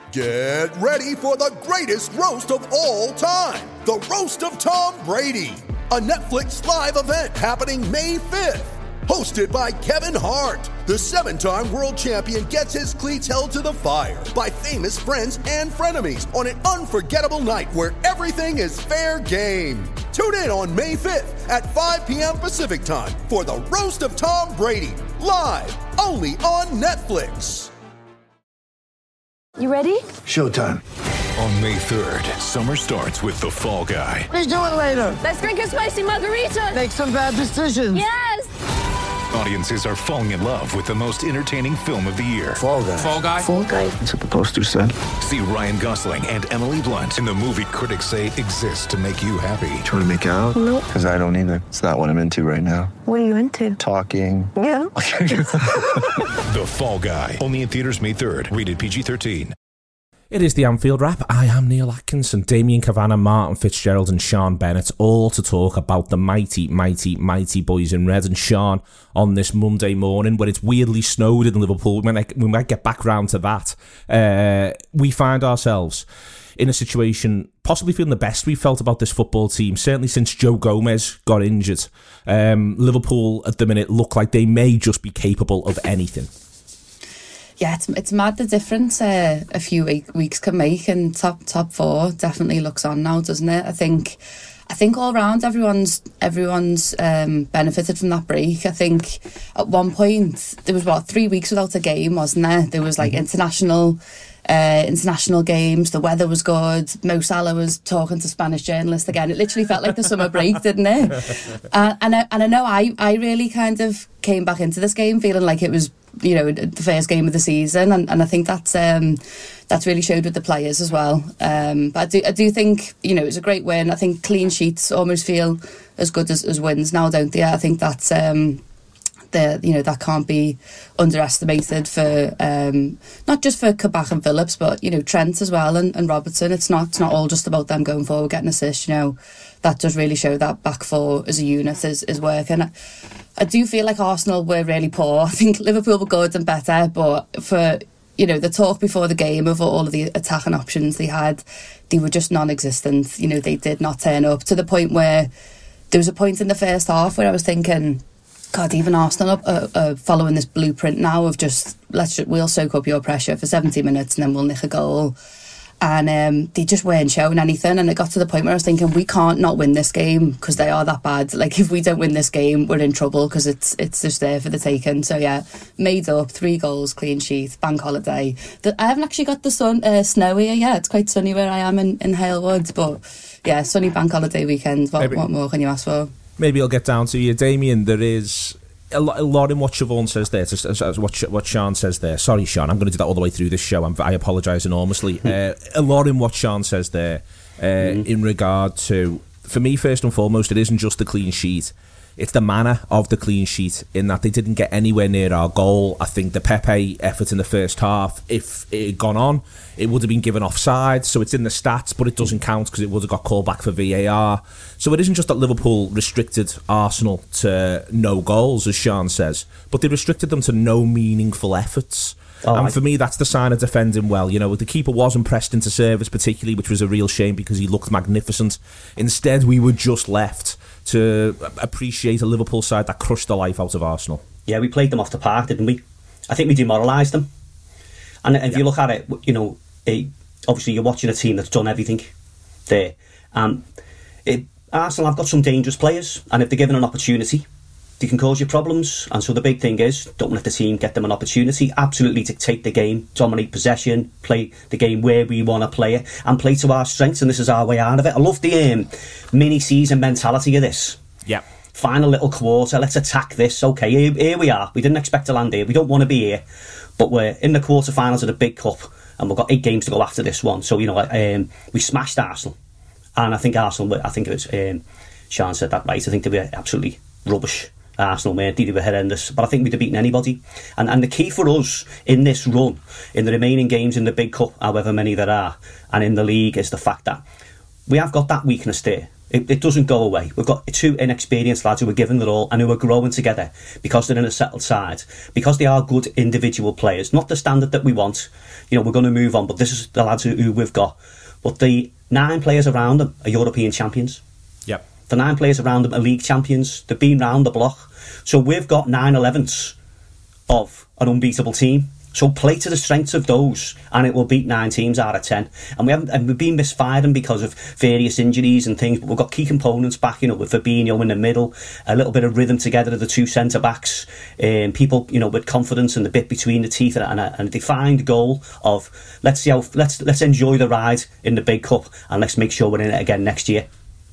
Get ready for the greatest roast of all time, the Roast of Tom Brady, a Netflix live event happening May 5th. Hosted by Kevin Hart, the 7-time world champion gets his cleats held to the fire by famous friends and frenemies on an unforgettable night where everything is fair game. Tune in on May 5th at 5 p.m. Pacific time for the Roast of Tom Brady, live only on Netflix. You ready? Showtime. On May 3rd, summer starts with The Fall Guy. Let's do it later. Let's drink a spicy margarita. Make some bad decisions. Yes! Audiences are falling in love with the most entertaining film of the year. Fall Guy. Fall Guy? Fall Guy. That's what the poster said. See Ryan Gosling and Emily Blunt in the movie critics say exists to make you happy. Trying to make it out? Nope. Because I don't either. It's not what I'm into right now. What are you into? Talking. Yeah. The Fall Guy. Only in theaters May 3rd. Rated PG-13. It is the Anfield Wrap. I am Neil Atkinson, Damien Kavanagh, Martin Fitzgerald and Sean Bennett, all to talk about the mighty, mighty, mighty boys in red. And Sean, on this Monday morning, when it's weirdly snowed in Liverpool, we might get back round to that, we find ourselves in a situation possibly feeling the best we've felt about this football team, certainly since Joe Gomez got injured. Liverpool, at the minute, look like they may just be capable of anything. Yeah, it's mad the difference a few weeks can make, and top four definitely looks on now, doesn't it? I think all round everyone's benefited from that break. I think at one point there was 3 weeks without a game, wasn't there? There was like international games. The weather was good. Mo Salah was talking to Spanish journalists again. It literally felt like the summer break, didn't it? And I know I really kind of came back into this game feeling like it was, the first game of the season, and I think that's really showed with the players as well. But I do think it's a great win. I think clean sheets almost feel as good as wins now, don't they? I think that's that can't be underestimated for not just for Kabak and Phillips, but Trent as well and Robertson. It's not all just about them going forward getting assists. That does really show that back four as a unit is working. I do feel like Arsenal were really poor. I think Liverpool were good and better, but for the talk before the game of all of the attacking options they had, they were just non-existent. They did not turn up, to the point where there was a point in the first half where I was thinking, God, even Arsenal are following this blueprint now of just we'll soak up your pressure for 70 minutes and then we'll nick a goal. And they just weren't showing anything, and it got to the point where I was thinking, we can't not win this game because they are that bad. Like, if we don't win this game, we're in trouble because it's just there for the taking. So yeah, made up, 3 goals, clean sheet, bank holiday. I haven't actually got the snow here yet. It's quite sunny where I am in Halewood, but yeah, sunny bank holiday weekend. What more can you ask for? Maybe I'll get down to you, Damien. There is a lot in what Siobhan says there, what Sean says there. Sorry, Sean, I'm going to do that all the way through this show. I apologise enormously. A lot in what Sean says there in regard to, for me, first and foremost, it isn't just the clean sheet. It's the manner of the clean sheet, in that they didn't get anywhere near our goal. I think the Pepe effort in the first half, if it had gone on, it would have been given offside. So it's in the stats, but it doesn't count because it would have got called back for VAR. So it isn't just that Liverpool restricted Arsenal to no goals, as Sean says, but they restricted them to no meaningful efforts. And for me, that's the sign of defending well. The keeper wasn't pressed into service particularly, which was a real shame because he looked magnificent. Instead, we were just left to appreciate a Liverpool side that crushed the life out of Arsenal. Yeah, we played them off the park, didn't we? I think we demoralised them. And if you look at it, obviously you're watching a team that's done everything there. Arsenal have got some dangerous players, and if they're given an opportunity, they can cause you problems. And so the big thing is, don't let the team get them an opportunity. Absolutely dictate the game, dominate possession, play the game where we want to play it, and play to our strengths, and this is our way out of it. I love the mini-season mentality of this. Yeah. Final little quarter, let's attack this. Okay, here we are. We didn't expect to land here. We don't want to be here. But we're in the quarterfinals of the Big Cup, and we've got 8 games to go after this one. So, we smashed Arsenal. And I think it was, Sean said that right, I think they were absolutely rubbish. Arsenal, mate, they were horrendous, but I think we'd have beaten anybody. And the key for us in this run, in the remaining games in the Big Cup, however many there are, and in the league, is the fact that we have got that weakness there. It doesn't go away. We've got two inexperienced lads who are giving it all and who are growing together because they're in a settled side, because they are good individual players. Not the standard that we want. You know, we're going to move on, but this is the lads who we've got. But the 9 players around them are European champions. Yep. The 9 players around them are league champions. They've been round the block. So we've got 9/11ths of an unbeatable team. So play to the strengths of those, and it will beat 9 teams out of 10. And we've been misfiring because of various injuries and things, but we've got key components back, you know, with Fabinho in the middle, a little bit of rhythm together of the 2 centre backs, people, you know, with confidence and the bit between the teeth, and a defined goal of let's enjoy the ride in the big cup, and let's make sure we're in it again next year.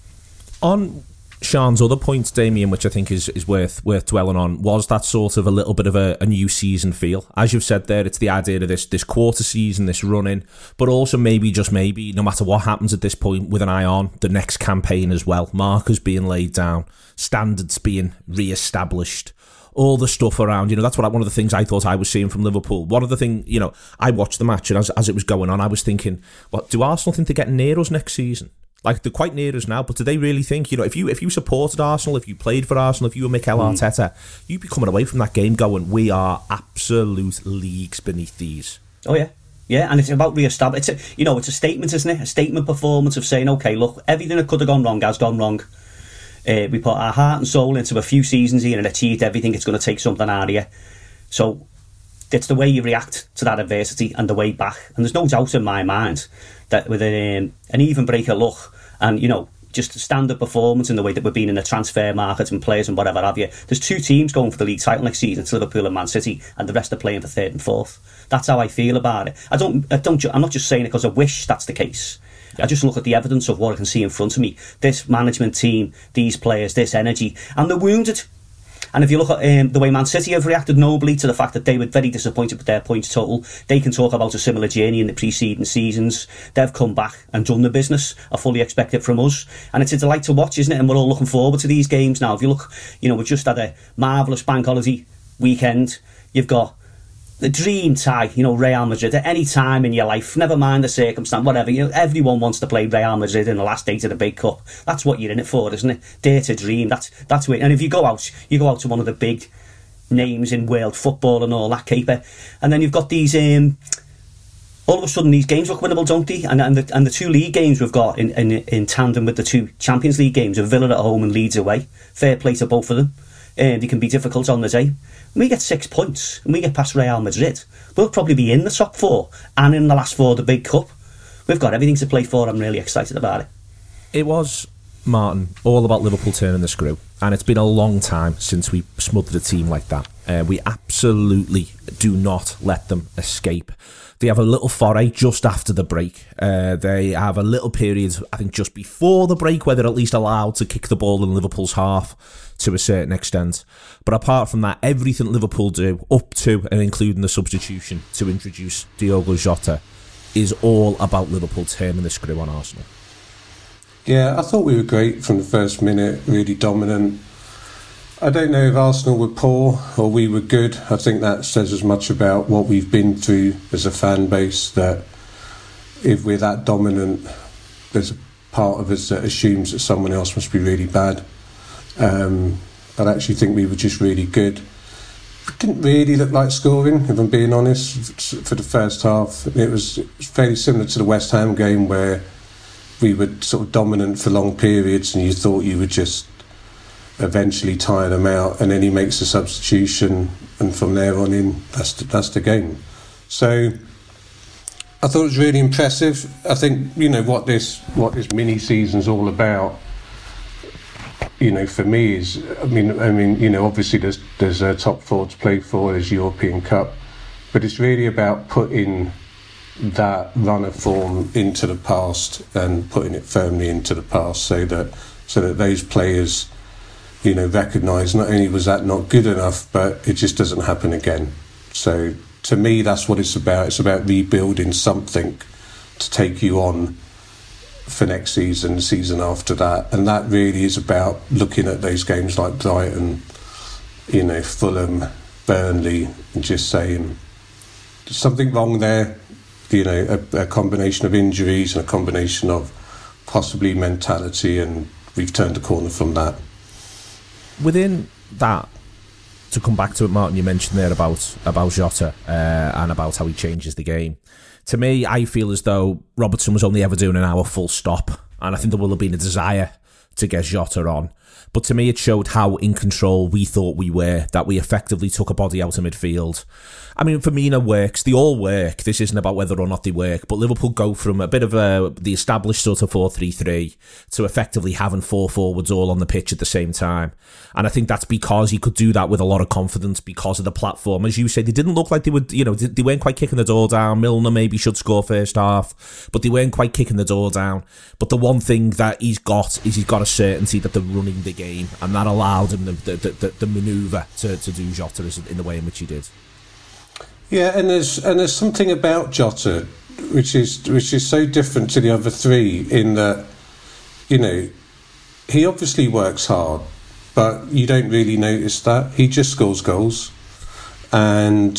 On Sean's other point, Damien, which I think is worth dwelling on, was that sort of a little bit of a new season feel. As you've said there, it's the idea of this quarter season, this run-in, but also maybe, just maybe, no matter what happens at this point, with an eye on the next campaign as well. Markers being laid down, standards being re-established, all the stuff around, you know, that's one of the things I thought I was seeing from Liverpool. One of the things, you know, I watched the match, and as it was going on, I was thinking, what, do Arsenal think they're getting near us next season? Like, they're quite near us now, but do they really think, you know, if you supported Arsenal, if you played for Arsenal, if you were Mikel Arteta, you'd be coming away from that game going, we are absolute leagues beneath these. Oh, yeah. Yeah, and it's about re-establishing. It's a statement, isn't it? A statement performance of saying, OK, look, everything that could have gone wrong has gone wrong. We put our heart and soul into a few seasons here and achieved everything. It's going to take something out of you. So it's the way you react to that adversity and the way back. And there's no doubt in my mind that with an even breaker look and, you know, just a standard performance in the way that we've been in the transfer market and players and whatever have you, there's 2 teams going for the league title next season. It's Liverpool and Man City, and the rest are playing for 3rd and 4th. That's how I feel about it. I'm not just saying it because I wish that's the case. I just look at the evidence of what I can see in front of me. This management team, these players, this energy, and they're wounded. And if you look at the way Man City have reacted nobly to the fact that they were very disappointed with their points total, they can talk about a similar journey in the preceding seasons. They've come back and done the business. I fully expect it from us. And it's a delight to watch, isn't it? And we're all looking forward to these games now. If you look, you know, we've just had a marvellous bank holiday weekend. You've got the dream tie, you know, Real Madrid at any time in your life, never mind the circumstance, whatever, you know, everyone wants to play Real Madrid in the last 8 of the big cup. That's what you're in it for, isn't it? Dare to dream. That's what. And if you go out to one of the big names in world football and all that caper, and then you've got these all of a sudden these games look winnable, don't they? And the 2 league games we've got in tandem with the 2 Champions League games are Villa at home and Leeds away. Fair play to both of them. They can be difficult on the day. When we get 6 points and we get past Real Madrid, we'll probably be in the top 4 and in the last 4 of the big cup. We've got everything to play for. I'm really excited about it. It was, Martin, all about Liverpool turning the screw, and it's been a long time since we smothered a team like that. We absolutely do not let them escape. They have a little foray just after the break. They have a little period, I think, just before the break where they're at least allowed to kick the ball in Liverpool's half to a certain extent. But apart from that, everything Liverpool do, up to and including the substitution to introduce Diogo Jota, is all about Liverpool turning the screw on Arsenal. Yeah, I thought we were great from the first minute, really dominant. I don't know if Arsenal were poor or we were good. I think that says as much about what we've been through as a fan base, that if we're that dominant, there's a part of us that assumes that someone else must be really bad. I actually think we were just really good. It didn't really look like scoring, if I'm being honest, for the first half. It was fairly similar to the West Ham game where we were sort of dominant for long periods and you thought you would just eventually tire them out, and then he makes a substitution, and from there on in, that's the game. So I thought it was really impressive. I think, you know, what this mini season's all about, you know, for me is, I mean, you know, obviously there's a top 4 to play for, there's European Cup, but it's really about putting that run of form into the past and putting it firmly into the past, so that those players, you know, recognise not only was that not good enough, but it just doesn't happen again. So to me, that's what it's about. It's about rebuilding something to take you on for next season, the season after that. And that really is about looking at those games like Brighton, you know, Fulham, Burnley, and just saying there's something wrong there. You know, a combination of injuries and a combination of possibly mentality and we've turned a corner from that. Within that, to come back to it, Martin, you mentioned there about Jota and about how he changes the game. To me, I feel as though Robertson was only ever doing an hour full stop, and I think there will have been a desire to get Jota on. But to me, it showed how in control we thought we were, that we effectively took a body out of midfield. I mean, Firmino works. They all work. This isn't about whether or not they work. But Liverpool go from a bit of the established sort of 4-3-3 to effectively having 4 forwards all on the pitch at the same time. And I think that's because he could do that with a lot of confidence because of the platform. As you say, they didn't look like they would, they weren't quite kicking the door down. Milner maybe should score first half, but they weren't quite kicking the door down. But the one thing that he's got a certainty that they're running the game, and that allowed him the manoeuvre to do Jota in the way in which he did. Yeah, and there's something about Jota which is so different to the other three in that, he obviously works hard, but you don't really notice that. He just scores goals. And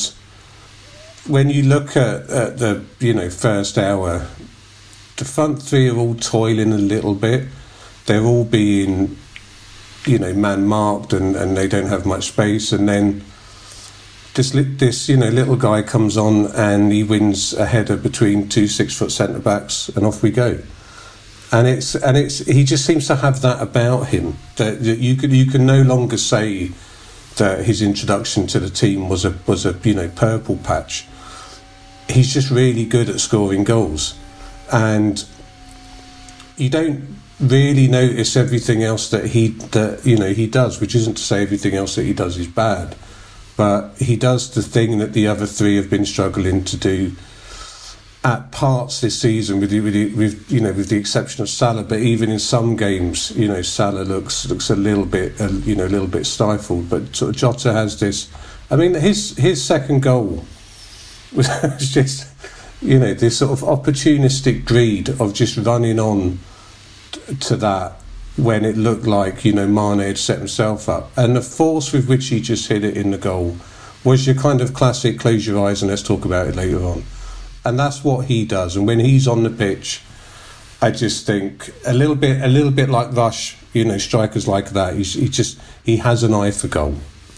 when you look at the first hour, the front three are all toiling a little bit. They're all being man marked and they don't have much space, and then this little guy comes on and he wins a header between 2 6-foot centre backs, and off we go. And it's he just seems to have that about him that you can no longer say that his introduction to the team was a purple patch. He's just really good at scoring goals, and you don't really notice everything else that he does, which isn't to say everything else that he does is bad, but he does the thing that the other three have been struggling to do at parts this season, with the exception of Salah. But even in some games, Salah looks a little bit stifled. But sort of Jota has this. I mean, his second goal was just this sort of opportunistic greed of just running on to that when it looked like Mane had set himself up, and the force with which he just hit it in the goal was your kind of classic close your eyes and let's talk about it later on. And that's what he does. And when he's on the pitch, I just think a little bit like Rush, strikers like that. He has an eye for goal.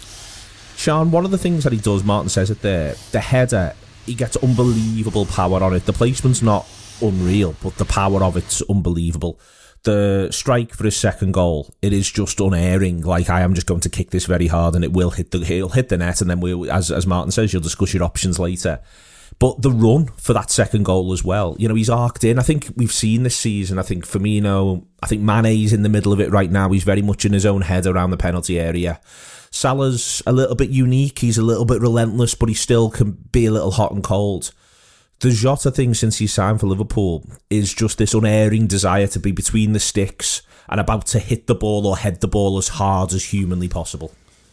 Sean, one of the things that he does, Martin says it there, the header, he gets unbelievable power on it. The placement's not unreal, but the power of it's unbelievable. The strike for his second goal, it is just unerring. Like, I am just going to kick this very hard and he'll hit the net, and then as Martin says, you'll discuss your options later. But the run for that second goal as well, he's arced in. I think we've seen this season, I think Firmino, I think Mane's in the middle of it right now. He's very much in his own head around the penalty area. Salah's a little bit unique. He's a little bit relentless, but he still can be a little hot and cold. The Jota thing since he signed for Liverpool is just this unerring desire to be between the sticks and about to hit the ball or head the ball as hard as humanly possible.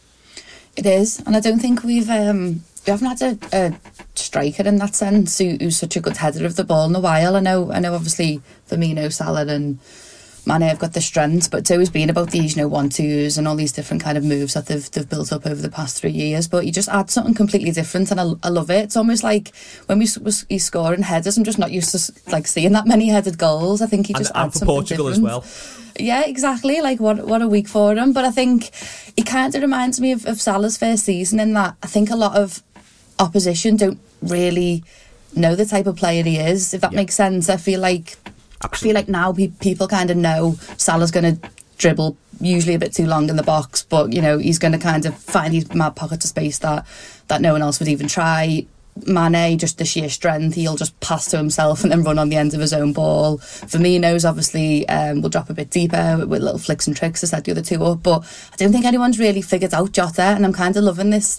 It is, and I don't think we haven't had a striker in that sense who's such a good header of the ball in a while. I know obviously Firmino, Salah and Mane have got the strength, but it's always been about these 1-2s and all these different kind of moves that they've built up over the past 3 years. But you just add something completely different, and I love it. It's almost like when he's scoring headers, I'm just not used to seeing that many headed goals. I think he just adds something Portugal different. as well. Yeah, exactly. Like what a week for him. But I think he kind of reminds me of Salah's first season in that I think a lot of opposition don't really know the type of player he is, if that makes sense. I feel like now people kind of know Salah's going to dribble usually a bit too long in the box, but he's going to kind of find these mad pockets of space that no one else would even try. Mane, just the sheer strength, he'll just pass to himself and then run on the end of his own ball. Firmino's obviously will drop a bit deeper with little flicks and tricks to set the other two up, but I don't think anyone's really figured out Jota, and I'm kind of loving this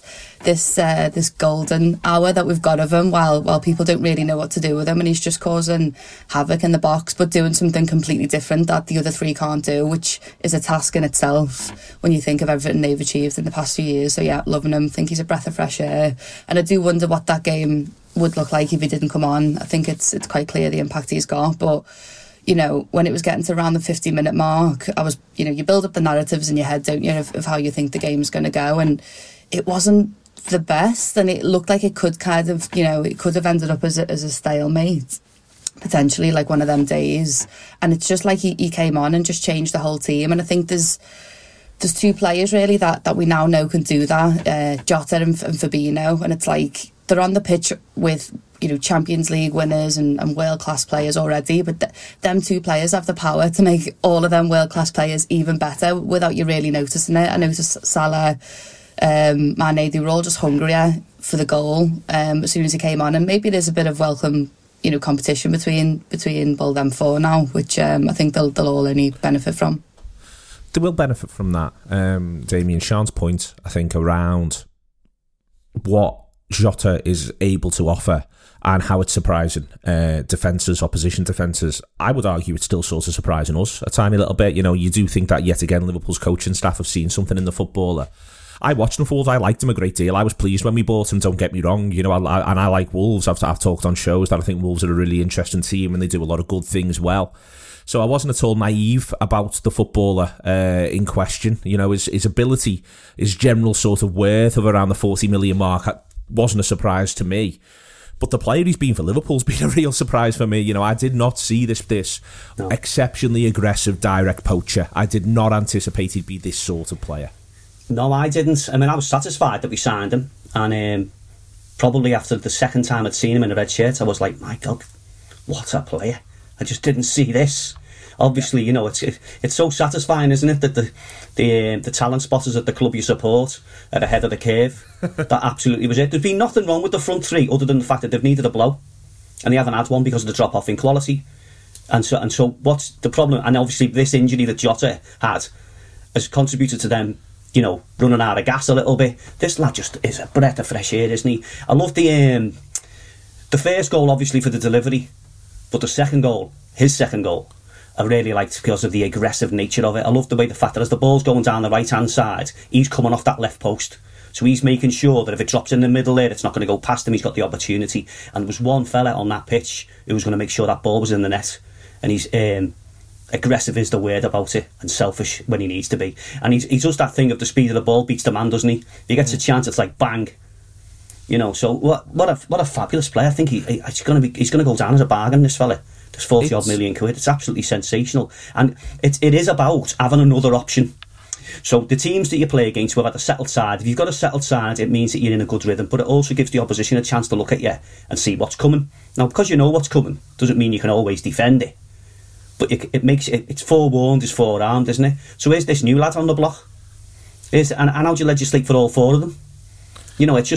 golden hour that we've got of him while people don't really know what to do with him, and he's just causing havoc in the box but doing something completely different that the other three can't do, which is a task in itself when you think of everything they've achieved in the past few years. So yeah, loving him. Think he's a breath of fresh air, and I do wonder what that game would look like if he didn't come on. I think it's quite clear the impact he's got, but when it was getting to around the 50-minute mark, I was you build up the narratives in your head, don't you, of how you think the game's going to go, and it wasn't the best, and it looked like it could kind of it could have ended up as a stalemate. potentially like one of them days, and it's just like he came on and just changed the whole team. And I think there's two players really that we now know can do that, Jota and Fabinho, and it's like they're on the pitch with, you know, Champions League winners and world-class players already, but them two players have the power to make all of them world-class players even better without you really noticing it. I noticed Salah, Mane, they were all just hungrier for the goal as soon as he came on, and maybe there's a bit of welcome, you know, competition between both them four now, which I think they'll all only benefit from. They will benefit from that. Damien, Sean's point, I think, around what Jota is able to offer and how it's surprising opposition defences. I would argue it's still sort of surprising us a tiny little bit. You know, you do think that yet again Liverpool's coaching staff have seen something in the footballer. I watched him for Wolves. I liked him a great deal. I was pleased when we bought him, don't get me wrong. You know, I like Wolves. I've talked on shows that I think Wolves are a really interesting team and they do a lot of good things well. So I wasn't at all naive about the footballer in question. You know, his ability, his general sort of worth of around the 40 million mark wasn't a surprise to me. But the player he's been for Liverpool's been a real surprise for me. You know, I did not see this exceptionally aggressive direct poacher. I did not anticipate he'd be this sort of player. No, I didn't. I mean, I was satisfied that we signed him. And probably after the second time I'd seen him in a red shirt, I was like, my God, what a player. I just didn't see this. Obviously, you know, it's so satisfying, isn't it, that the talent spotters at the club you support are ahead of the curve. That absolutely was it. There's been nothing wrong with the front three other than the fact that they've needed a blow, and they haven't had one because of the drop off in quality. And so what's the problem? And obviously, this injury that Jota had has contributed to them, you know, running out of gas a little bit. This lad just is a breath of fresh air, isn't he? I love the first goal, obviously, for the delivery, but the second goal, his second goal, I really liked because of the aggressive nature of it. I love the way the fact that as the ball's going down the right-hand side, he's coming off that left post. So he's making sure that if it drops in the middle there, it's not going to go past him. He's got the opportunity. And there was one fella on that pitch who was going to make sure that ball was in the net. And he's aggressive is the word about it, and selfish when he needs to be. And he does that thing of the speed of the ball beats the man, doesn't he? If he gets a chance, it's like bang. You know, so what a fabulous player. I think he's going to go down as a bargain, this fella. There's 40 odd million quid. It's absolutely sensational. And it is about having another option. So the teams that you play against who have had a settled side, if you've got a settled side, it means that you're in a good rhythm, but it also gives the opposition a chance to look at you and see what's coming. Now, because you know what's coming, doesn't mean you can always defend it. But it makes it's forewarned is forearmed, isn't it? So here's this new lad on the block. And how do you legislate for all four of them? You know, we've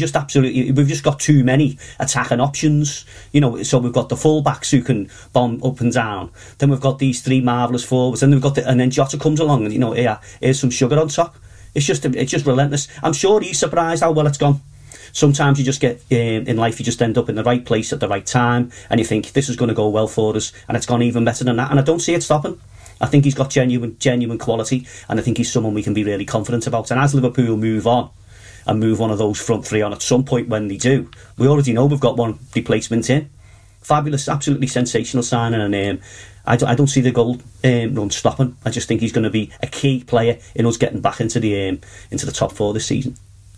just got too many attacking options. You know, so we've got the full-backs who can bomb up and down. Then we've got these three marvellous forwards. And then Jota comes along and, you know, here's some sugar on top. It's just relentless. I'm sure he's surprised how well it's gone. Sometimes you just get, in life, you just end up in the right place at the right time. And you think, this is going to go well for us. And it's gone even better than that. And I don't see it stopping. I think he's got genuine quality. And I think he's someone we can be really confident about. And as Liverpool move on, and move one of those front three on at some point when they do, we already know we've got one replacement in. Fabulous, absolutely sensational signing, and I don't see the goal run stopping. I just think he's going to be a key player in us getting back into the top four this season.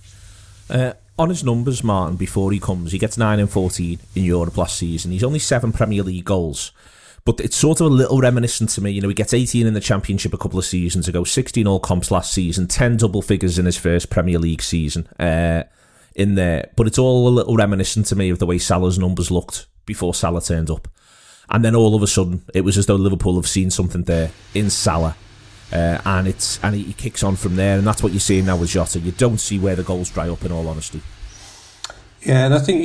On his numbers, Martin, before he comes, he gets 9 and 14 in Europe last season. He's only 7 Premier League goals. But it's sort of a little reminiscent to me. You know, he gets 18 in the Championship a couple of seasons ago, 16 all comps last season, 10 double figures in his first Premier League season in there. But it's all a little reminiscent to me of the way Salah's numbers looked before Salah turned up. And then all of a sudden, it was as though Liverpool have seen something there in Salah. And he kicks on from there. And that's what you're seeing now with Jota. You don't see where the goals dry up, in all honesty. Yeah, and I think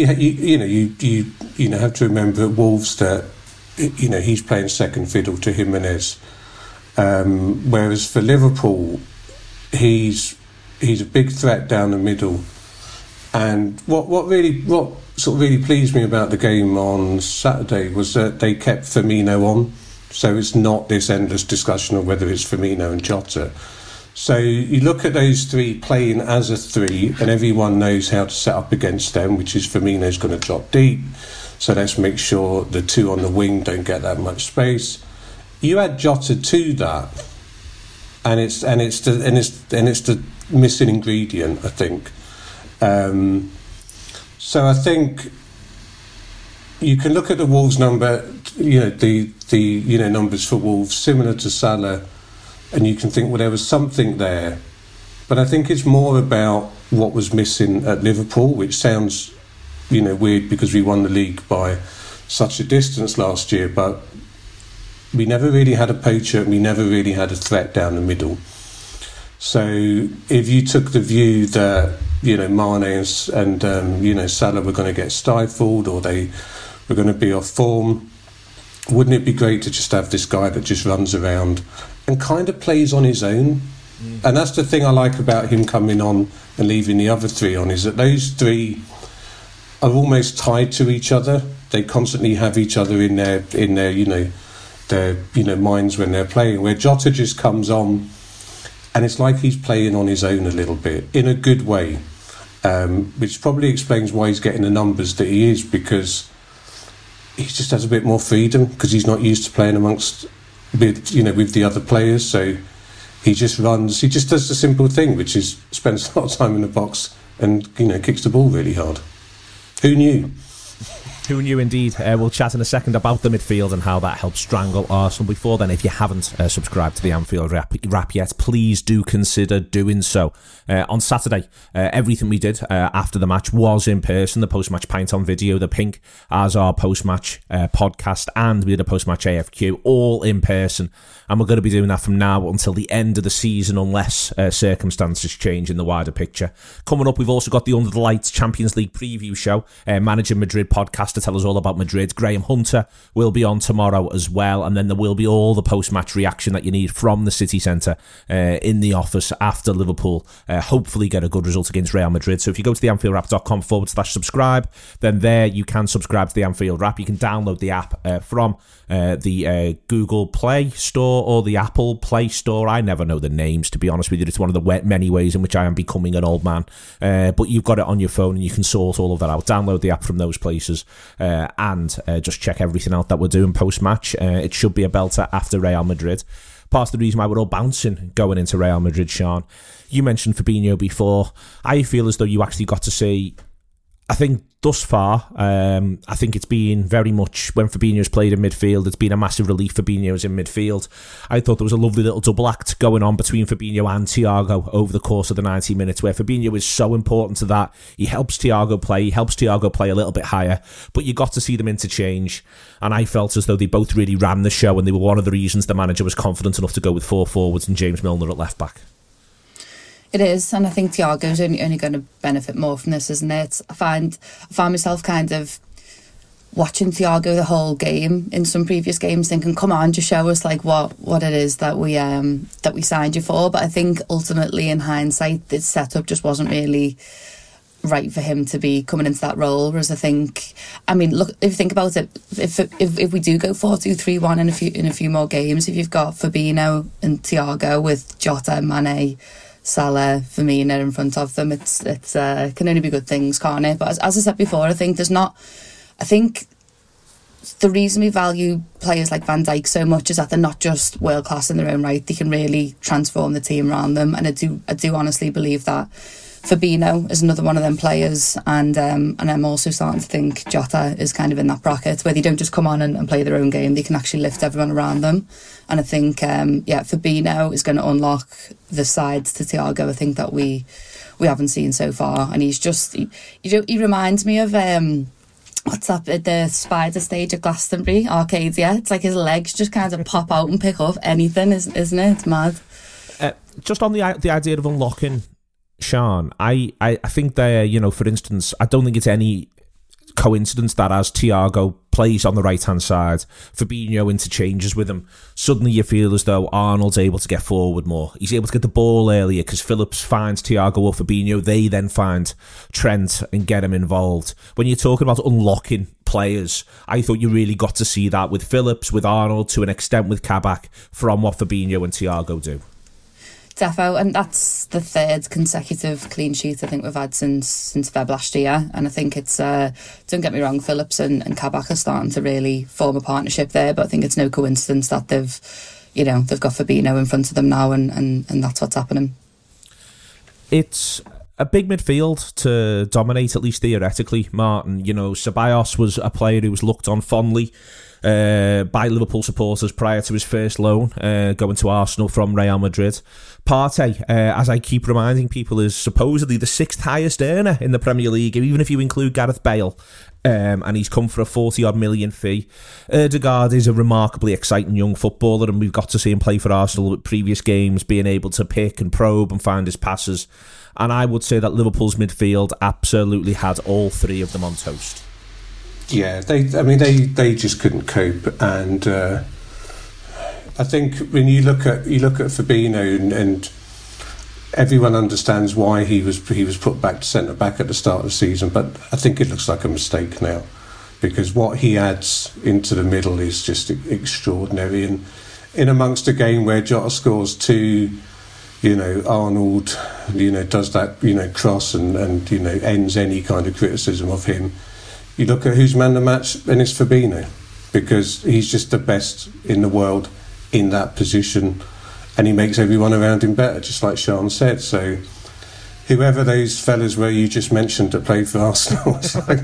you have to remember that Wolves, that he's playing second fiddle to Jimenez, whereas for Liverpool, he's a big threat down the middle. And what sort of really pleased me about the game on Saturday was that they kept Firmino on, so it's not this endless discussion of whether it's Firmino and Jota. So you look at those three playing as a three, and everyone knows how to set up against them, which is Firmino's going to drop deep. So let's make sure the two on the wing don't get that much space. You add Jota to that, and it's the missing ingredient, I think. So I think, you can look at the Wolves number, the numbers for Wolves similar to Salah, and you can think, well, there was something there. But I think it's more about what was missing at Liverpool, which sounds, weird because we won the league by such a distance last year, but we never really had a poacher and we never really had a threat down the middle. So if you took the view that, Mane and Salah were going to get stifled or they were going to be off form, wouldn't it be great to just have this guy that just runs around and kind of plays on his own? And that's the thing I like about him coming on and leaving the other three on, is that those three are almost tied to each other. They constantly have each other in their minds when they're playing, where Jota just comes on and it's like he's playing on his own a little bit, in a good way, which probably explains why he's getting the numbers that he is, because he just has a bit more freedom because he's not used to playing with the other players. So he just runs, he just does the simple thing, which is spends a lot of time in the box and kicks the ball really hard. Who knew? Who knew indeed. We'll chat in a second about the midfield and how that helps strangle Arsenal. Before then, if you haven't subscribed to the Anfield Wrap yet, please do consider doing so. On Saturday, everything we did after the match was in person. The post-match pint on video, the Pink, as our post-match podcast, and we did a post-match AFQ, all in person. And we're going to be doing that from now until the end of the season, unless circumstances change in the wider picture. Coming up, we've also got the Under the Lights Champions League preview show, Managing Madrid podcast to tell us all about Madrid. Graham Hunter will be on tomorrow as well, and then there will be all the post-match reaction that you need from the City Centre in the office after Liverpool hopefully get a good result against Real Madrid. So if you go to theanfieldwrap.com/subscribe, then there you can subscribe to the Anfield Wrap. You can download the app from the Google Play Store or the Apple Play Store. I never know the names, to be honest with you. It's one of the many ways in which I am becoming an old man. But you've got it on your phone and you can sort all of that out. Download the app from those places and just check everything out that we're doing post-match. It should be a belter after Real Madrid. Part of the reason why we're all bouncing going into Real Madrid, Sean. You mentioned Fabinho before. I feel as though you actually got to see, I think thus far, I think it's been very much, when Fabinho's played in midfield, it's been a massive relief Fabinho's in midfield. I thought there was a lovely little double act going on between Fabinho and Thiago over the course of the 90 minutes, where Fabinho is so important to that. He helps Thiago play a little bit higher, but you got to see them interchange, and I felt as though they both really ran the show, and they were one of the reasons the manager was confident enough to go with 4 forwards and James Milner at left back. It is, and I think Thiago's only going to benefit more from this, isn't it? I find myself kind of watching Thiago the whole game in some previous games, thinking, "Come on, just show us like what it is that we signed you for." But I think ultimately, in hindsight, the setup just wasn't really right for him to be coming into that role. Whereas I think, look, if you think about it, if we do go 4-2-3-1 in a few more games, if you've got Fabinho and Thiago with Jota, Mane, Salah, Firmino in front of them, it's can only be good things, can't it? But as I said before, I think the reason we value players like Van Dijk so much is that they're not just world class in their own right. They can really transform the team around them, and I do honestly believe that Fabinho is another one of them players, and I'm also starting to think Jota is kind of in that bracket where they don't just come on and play their own game, they can actually lift everyone around them. And I think Fabinho is going to unlock the sides to Thiago, I think, that we haven't seen so far. And he's just he reminds me of what's that, the spider stage at Glastonbury Arcadia. It's like his legs just kind of pop out and pick up anything, isn't it? It's mad. Just on the idea of unlocking, Sean, I think there, for instance, I don't think it's any coincidence that as Thiago plays on the right-hand side, Fabinho interchanges with him. Suddenly you feel as though Arnold's able to get forward more. He's able to get the ball earlier because Phillips finds Thiago or Fabinho. They then find Trent and get him involved. When you're talking about unlocking players, I thought you really got to see that with Phillips, with Arnold, to an extent with Kabak, from what Fabinho and Thiago do. Defo, and that's the third consecutive clean sheet I think we've had since Feb last year, and I think it's don't get me wrong, Phillips and Kabak are starting to really form a partnership there, but I think it's no coincidence that they've got Fabinho in front of them now, and that's what's happening. It's a big midfield to dominate, at least theoretically, Martin. You know, Ceballos was a player who was looked on fondly by Liverpool supporters prior to his first loan going to Arsenal from Real Madrid. Partey, as I keep reminding people, is supposedly the 6th highest earner in the Premier League, even if you include Gareth Bale. And he's come for a 40-odd million fee. Ødegaard is a remarkably exciting young footballer, and we've got to see him play for Arsenal at previous games, being able to pick and probe and find his passes. And I would say that Liverpool's midfield absolutely had all three of them on toast. Yeah, they just couldn't cope, and I think when you look at Fabinho and everyone understands why he was put back to centre back at the start of the season, but I think it looks like a mistake now, because what he adds into the middle is just extraordinary. And in amongst a game where Jota scores 2, you know, Arnold, you know, does that, you know, cross and you know, ends any kind of criticism of him. You look at who's man the match, and it's Fabinho, because he's just the best in the world in that position, and he makes everyone around him better, just like Sean said. So whoever those fellas were you just mentioned that played for Arsenal, it's like,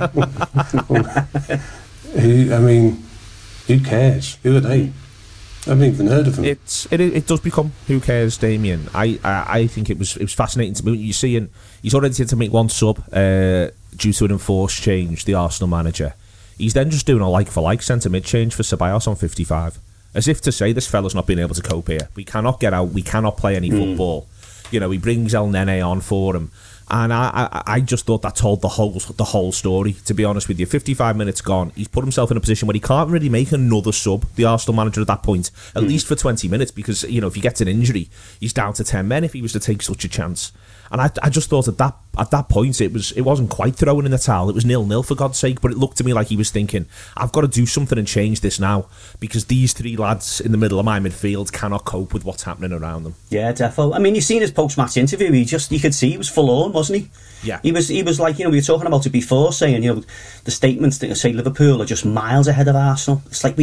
who cares? Who are they? I haven't even heard of them. It does become who cares, Damien. I think it was fascinating to me. You see, and he's already had to make one sub due to an enforced change, the Arsenal manager. He's then just doing a like-for-like centre mid change for Ceballos on 55. As if to say, this fella's not being able to cope here. We cannot get out. We cannot play any football. You know, he brings El Nene on for him. And I just thought that told the whole story, to be honest with you. 55 minutes gone. He's put himself in a position where he can't really make another sub, the Arsenal manager, at that point, at least for 20 minutes, because, you know, if he gets an injury, he's down to 10 men if he was to take such a chance. And I just thought at that point it wasn't quite throwing in the towel. It was 0-0 for God's sake, but it looked to me like he was thinking, I've got to do something and change this now, because these three lads in the middle of my midfield cannot cope with what's happening around them. Yeah, defo. I mean, you've seen his post-match interview. You could see he was full on, wasn't he? Yeah. He was like, you know, we were talking about it before, saying, you know, the statements that say Liverpool are just miles ahead of Arsenal. It's like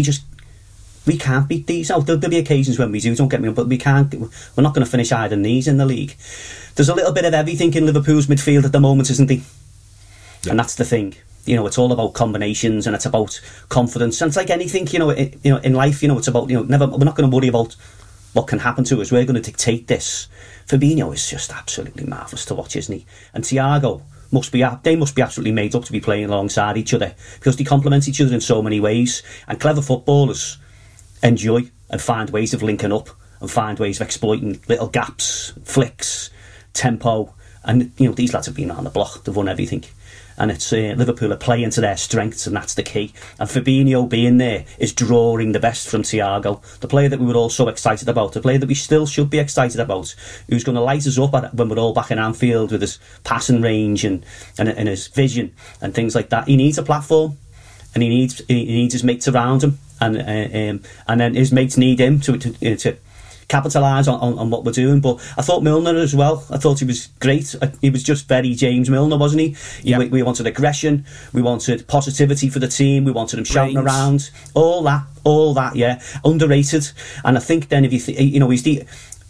we can't beat these out. There'll be occasions when we do, don't get me wrong, but we're not going to finish higher than these in the league. There's a little bit of everything in Liverpool's midfield at the moment, isn't there? Yeah. And that's the thing. You know, it's all about combinations, and it's about confidence. And it's like anything, you know, in life, you know, it's about, you know, we're not going to worry about what can happen to us. We're going to dictate this. Fabinho is just absolutely marvellous to watch, isn't he? And Thiago must be absolutely made up to be playing alongside each other, because they complement each other in so many ways. And clever footballers enjoy and find ways of linking up and find ways of exploiting little gaps, flicks, tempo. And, you know, these lads have been on the block, they've won everything. And it's Liverpool are playing to their strengths, and that's the key. And Fabinho being there is drawing the best from Thiago, the player that we were all so excited about, the player that we still should be excited about, who's going to light us up when we're all back in Anfield with his passing range and his vision and things like that. He needs a platform, and he needs his mates around him, and then his mates need him to capitalise on what we're doing. But I thought Milner as well, I thought he was great. He was just very James Milner, wasn't he? Yep. We wanted aggression, we wanted positivity for the team, we wanted him shouting around, all that, yeah, underrated. And I think then, if you know, he's the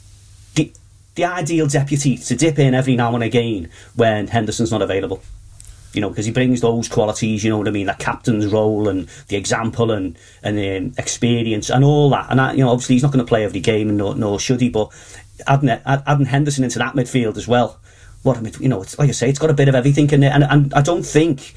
ideal deputy to dip in every now and again when Henderson's not available. You know, because he brings those qualities, you know what I mean, that captain's role and the example and experience and all that. And that, you know, obviously he's not going to play every game, nor should he. But adding Henderson into that midfield as well, what I mean, you know, it's like I say, it's got a bit of everything in there. And I don't think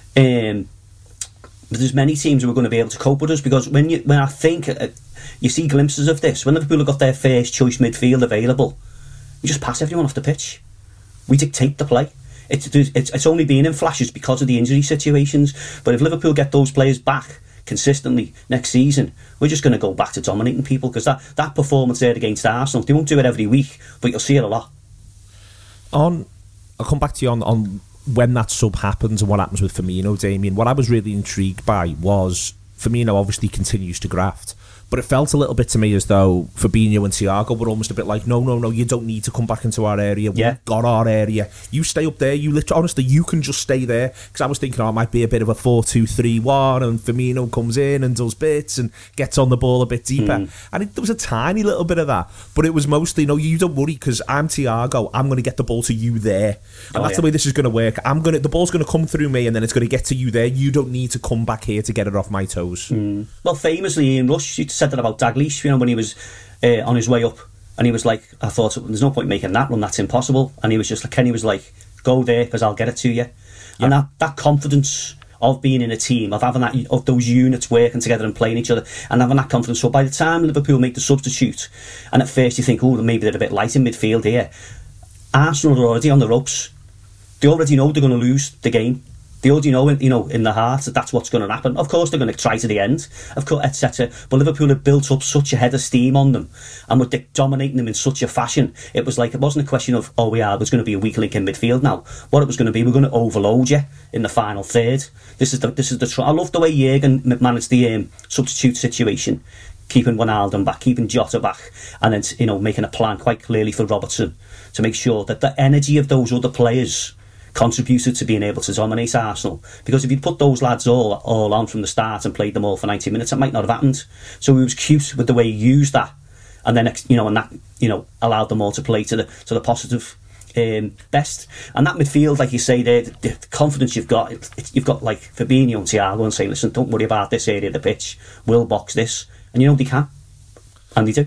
there's many teams who are going to be able to cope with us, because when I think you see glimpses of this, when Liverpool have got their first choice midfield available, we just pass everyone off the pitch. We dictate the play. It's only been in flashes because of the injury situations. But if Liverpool get those players back consistently next season, we're just going to go back to dominating people, because that performance there against Arsenal, they won't do it every week, but you'll see it a lot. I'll come back to you on when that sub happens and what happens with Firmino, Damien. What I was really intrigued by was Firmino obviously continues to graft, But it felt a little bit to me as though Fabinho and Thiago were almost a bit like, no, you don't need to come back into our area. We've got our area. You stay up there. Honestly, you can just stay there. Because I was thinking, it might be a bit of a 4-2-3-1, and Firmino comes in and does bits and gets on the ball a bit deeper. And there was a tiny little bit of that. But it was mostly, no, you don't worry, because I'm Thiago. I'm going to get the ball to you there. And that's the way this is going to work. The ball's going to come through me, and then it's going to get to you there. You don't need to come back here to get it off my toes. Well, famously, Ian Rush said that about Dalglish, when he was on his way up, and he was like, I thought, there's no point making that run, that's impossible. And he was just like, Kenny was like, go there, because I'll get it to you. And that confidence of being in a team, of having that, of those units working together and playing each other, and having that confidence. So by the time Liverpool make the substitute, and at first you think, maybe they're a bit light in midfield here, Arsenal are already on the ropes. They already know they're going to lose the game. They already know, in their heart that that's what's going to happen. Of course, they're going to try to the end, of course, etc. But Liverpool had built up such a head of steam on them, and were dominating them in such a fashion. It was like, it wasn't a question of, there's going to be a weak link in midfield now. What it was going to be, we're going to overload you in the final third. This is the. I love the way Jurgen managed the substitute situation, keeping Wijnaldum back, keeping Jota back, and then making a plan quite clearly for Robertson to make sure that the energy of those other players contributed to being able to dominate Arsenal. Because if you'd put those lads all on from the start and played them all for 90 minutes, it might not have happened. So he was cute with the way he used that, and then allowed them all to play to the positive best. And that midfield, like you say, the confidence you've got like Fabinho and Thiago, and saying, listen, don't worry about this area of the pitch, we'll box this, and they can, and they do.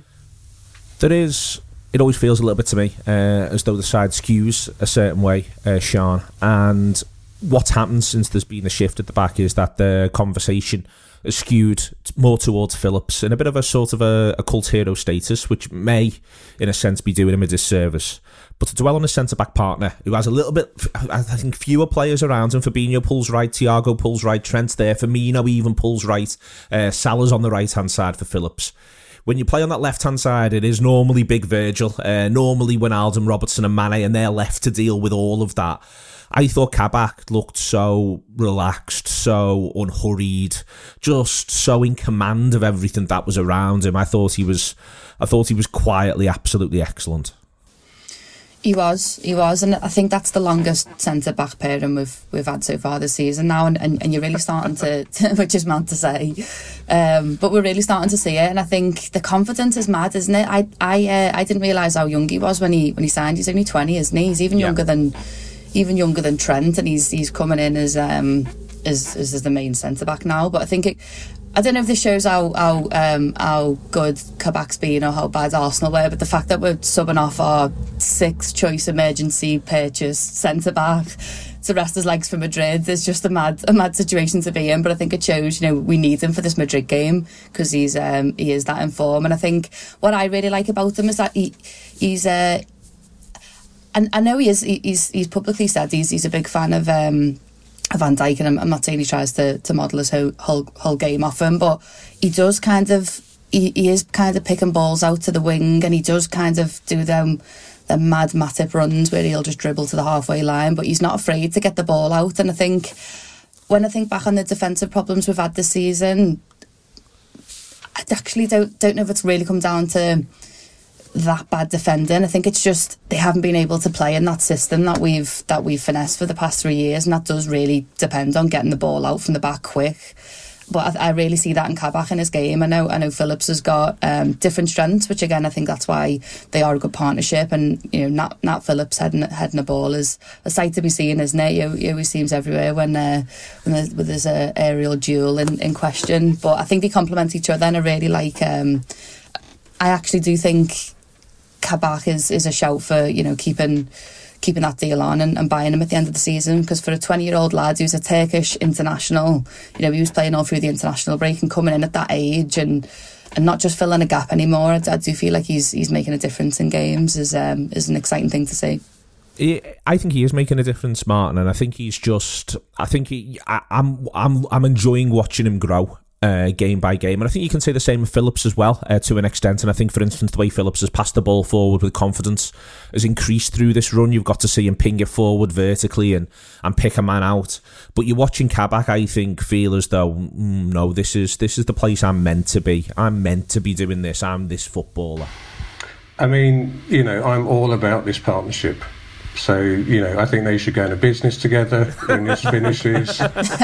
It always feels a little bit to me as though the side skews a certain way, Sean. And what's happened since there's been a shift at the back is that the conversation has skewed more towards Phillips in a bit of a sort of a cult hero status, which may, in a sense, be doing him a disservice. But to dwell on a centre-back partner who has a little bit, I think, fewer players around him. Fabinho pulls right, Thiago pulls right, Trent's there, Firmino even pulls right, Salah's on the right-hand side for Phillips. When you play on that left-hand side, it is normally Big Virgil, normally Wijnaldum, Robertson and Mane, and they're left to deal with all of that. I thought Kabak looked so relaxed, so unhurried, just so in command of everything that was around him. I thought he was quietly absolutely excellent. He was, and I think that's the longest centre-back pairing we've had so far this season now, and you're really starting to which is mad to say, but we're really starting to see it, and I think the confidence is mad, isn't it? I didn't realise how young he was when he signed. He's only 20, isn't he? He's even younger than Trent, and he's coming in as the main centre-back now. But I think I don't know if this shows how good Kabak's been or how bad Arsenal were, but the fact that we're subbing off our 6th choice emergency purchase centre-back to rest his legs for Madrid is just a mad situation to be in. But I think it shows, we need him for this Madrid game because he is that in form. And I think what I really like about him is that he's and I know he's publicly said he's a big fan of Van Dijk, and I'm not saying he tries to model his whole game off him, but he does he is kind of picking balls out to the wing, and he does kind of do them mad Matip runs where he'll just dribble to the halfway line, but he's not afraid to get the ball out. And I think when I think back on the defensive problems we've had this season, I actually don't know if it's really come down to that bad defending. I think it's just they haven't been able to play in that system that we've finessed for the past 3 years, and that does really depend on getting the ball out from the back quick. But I really see that in Kabak in his game. I know Phillips has got different strengths, which again I think that's why they are a good partnership. And Nat Phillips heading a ball is a sight to be seen, isn't it? He always seems everywhere when there's a aerial duel in question. But I think they complement each other, and I really like. I actually do think Kabak is a shout for keeping that deal on and buying him at the end of the season, because for a 20-year-old lad who's a Turkish international, he was playing all through the international break and coming in at that age and not just filling a gap anymore. I do feel like he's making a difference in games is an exciting thing to see. I think he is making a difference, Martin, and I think he's just. I'm enjoying watching him grow. game by game. And I think you can say the same with Phillips as well, to an extent. And I think, for instance, the way Phillips has passed the ball forward with confidence has increased through this run. You've got to see him ping it forward vertically and pick a man out. But you're watching Kabak, I think, feel as though, no, this is the place I'm meant to be. I'm meant to be doing this. I'm this footballer. I mean, I'm all about this partnership. So, I think they should go into business together when this finishes.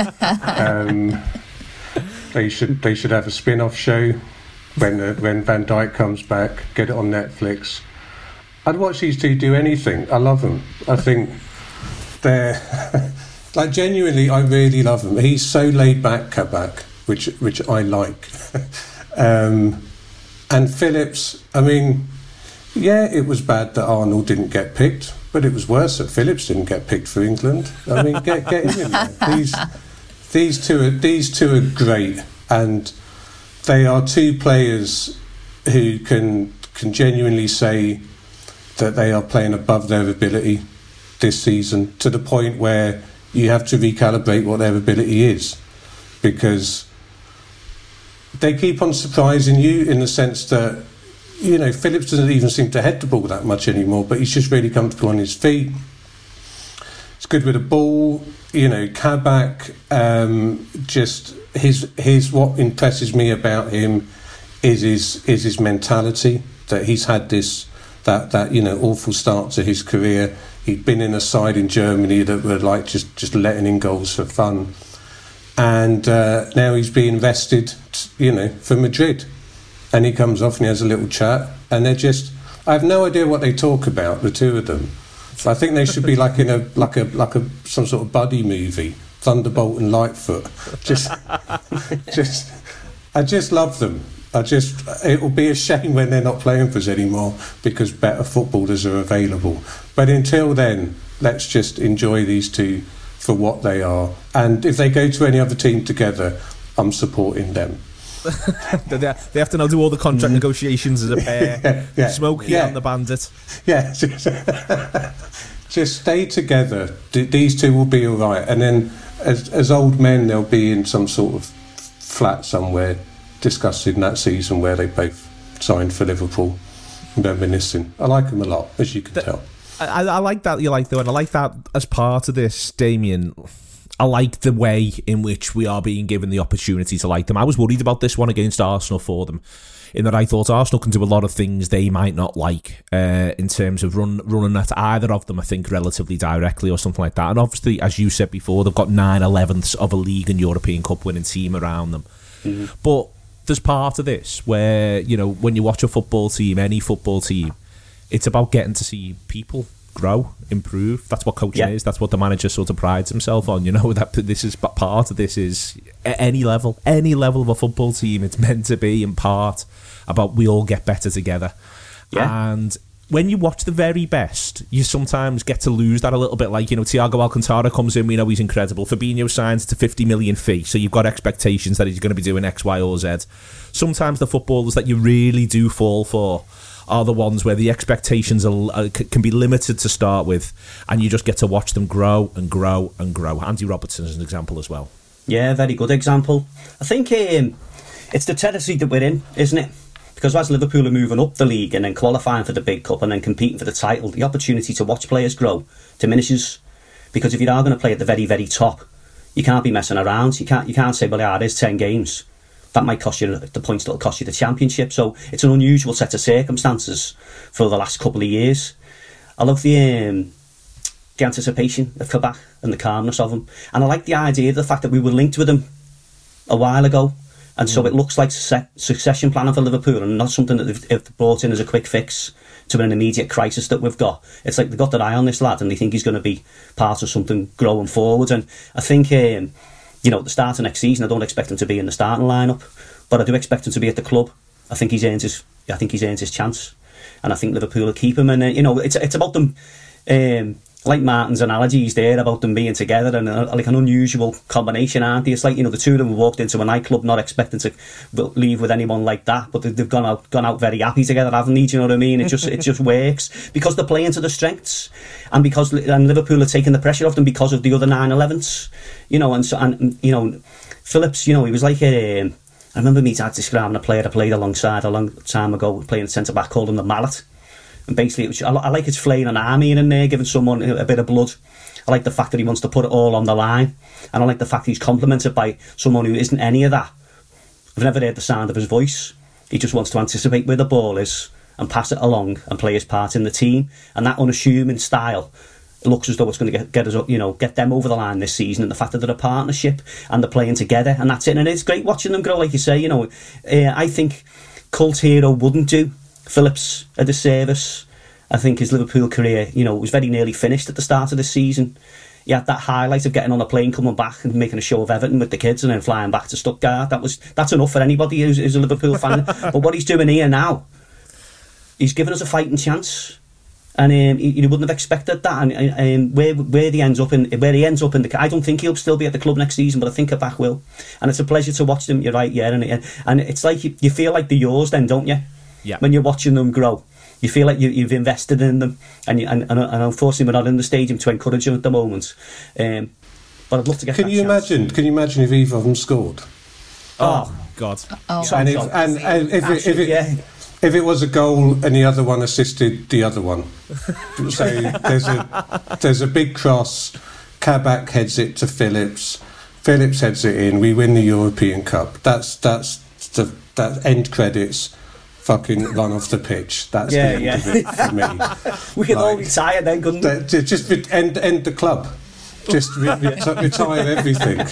They should have a spin-off show when Van Dijk comes back, get it on Netflix. I'd watch these two do anything. I love them. I think they're... genuinely, I really love him. He's so laid back, Kabak, which I like. And Phillips, I mean, yeah, it was bad that Arnold didn't get picked, but it was worse that Phillips didn't get picked for England. I mean, get him in there. These two are great, and they are two players who can genuinely say that they are playing above their ability this season, to the point where you have to recalibrate what their ability is, because they keep on surprising you in the sense that, Phillips doesn't even seem to head the ball that much anymore, but he's just really comfortable on his feet. It's good with the ball. Kabak, just his what impresses me about him is his mentality, that he's had that awful start to his career. He'd been in a side in Germany that were just letting in goals for fun, and now he's being rested, for Madrid, and he comes off and he has a little chat, and I have no idea what they talk about, the two of them. I think they should be like in some sort of buddy movie, Thunderbolt and Lightfoot. I just love them. It will be a shame when they're not playing for us anymore, because better footballers are available. But until then, let's just enjoy these two for what they are. And if they go to any other team together, I'm supporting them. They have to now do all the contract negotiations as a pair. Smokey and the Bandit. Yeah, just stay together. These two will be all right. And then as old men, they'll be in some sort of flat somewhere discussing that season where they both signed for Liverpool, reminiscing. I like them a lot, as you can tell. I like that you like them, and I like that as part of this, Damien. I like the way in which we are being given the opportunity to like them. I was worried about this one against Arsenal for them, in that I thought Arsenal can do a lot of things they might not like in terms of running at either of them, I think, relatively directly or something like that. And obviously, as you said before, they've got 9/11ths of a league and European Cup winning team around them. Mm-hmm. But there's part of this where, when you watch a football team, any football team, it's about getting to see people grow, improve. That's what coaching is. That's what the manager sort of prides himself on. That this is part of this is at any level of a football team. It's meant to be in part about we all get better together. Yeah. And when you watch the very best, you sometimes get to lose that a little bit. Like, Thiago Alcantara comes in, we know he's incredible. Fabinho signs at a 50 million fee, so you've got expectations that he's going to be doing X, Y, or Z. Sometimes the footballers that you really do fall for are the ones where the expectations can be limited to start with, and you just get to watch them grow and grow and grow. Andy Robertson is an example as well. Yeah, very good example. I think it's the territory that we're in, isn't it? Because as Liverpool are moving up the league and then qualifying for the big cup and then competing for the title, the opportunity to watch players grow diminishes. Because if you are going to play at the very, very top, you can't be messing around. You can't say, well, there's 10 games. That might cost you the points that'll cost you the championship. So it's an unusual set of circumstances for the last couple of years. I love the anticipation of Kabak and the calmness of him. And I like the idea of the fact that we were linked with him a while ago. And so it looks like succession planning for Liverpool and not something that they've brought in as a quick fix to an immediate crisis that we've got. It's like they've got their eye on this lad and they think he's going to be part of something growing forward. And I think... at the start of next season, I don't expect him to be in the starting lineup, but I do expect him to be at the club. I think he's earned his chance, and I think Liverpool will keep him. And it's about them, like Martin's analogies there about them being together and like an unusual combination, aren't they? It's like the two of them walked into a nightclub not expecting to leave with anyone like that, but they've gone out very happy together, haven't they? Do you know what I mean? It just works because they're playing to their strengths, and Liverpool are taking the pressure off them because of the other 9/11s. Phillips, he was like I remember me dad describing a player I played alongside a long time ago, playing centre-back, called him the mallet. And basically, I like his flaying an army in there, giving someone a bit of blood. I like the fact that he wants to put it all on the line. And I like the fact that he's complimented by someone who isn't any of that. I've never heard the sound of his voice. He just wants to anticipate where the ball is and pass it along and play his part in the team. And that unassuming style, it looks as though it's going to get us, get them over the line this season. And the fact that they're a partnership and they're playing together, and that's it. And it's great watching them grow, like you say. I think cult hero wouldn't do Phillips a disservice. I think his Liverpool career, was very nearly finished at the start of the season. He had that highlight of getting on a plane, coming back and making a show of Everton with the kids and then flying back to Stuttgart. That's enough for anybody who's a Liverpool fan. But what he's doing here now, he's given us a fighting chance. And he wouldn't have expected that. And where he ends up in the, I don't think he'll still be at the club next season, but I think Kabak will. And it's a pleasure to watch them. You're right, yeah. And it's like you feel like they're yours then, don't you? Yeah. When you're watching them grow, you feel like you've invested in them. And unfortunately, we're not in the stadium to encourage them at the moment. But I'd love to get. Can you imagine if either of them scored? Oh God! Oh. And if it was a goal and the other one assisted the other one, so there's a big cross, Kabak heads it to Phillips heads it in, we win the European Cup. That's the end credits. Fucking run off the pitch. That's the end of it for me. We could all retire then, couldn't we? Just end the club. Just retire everything.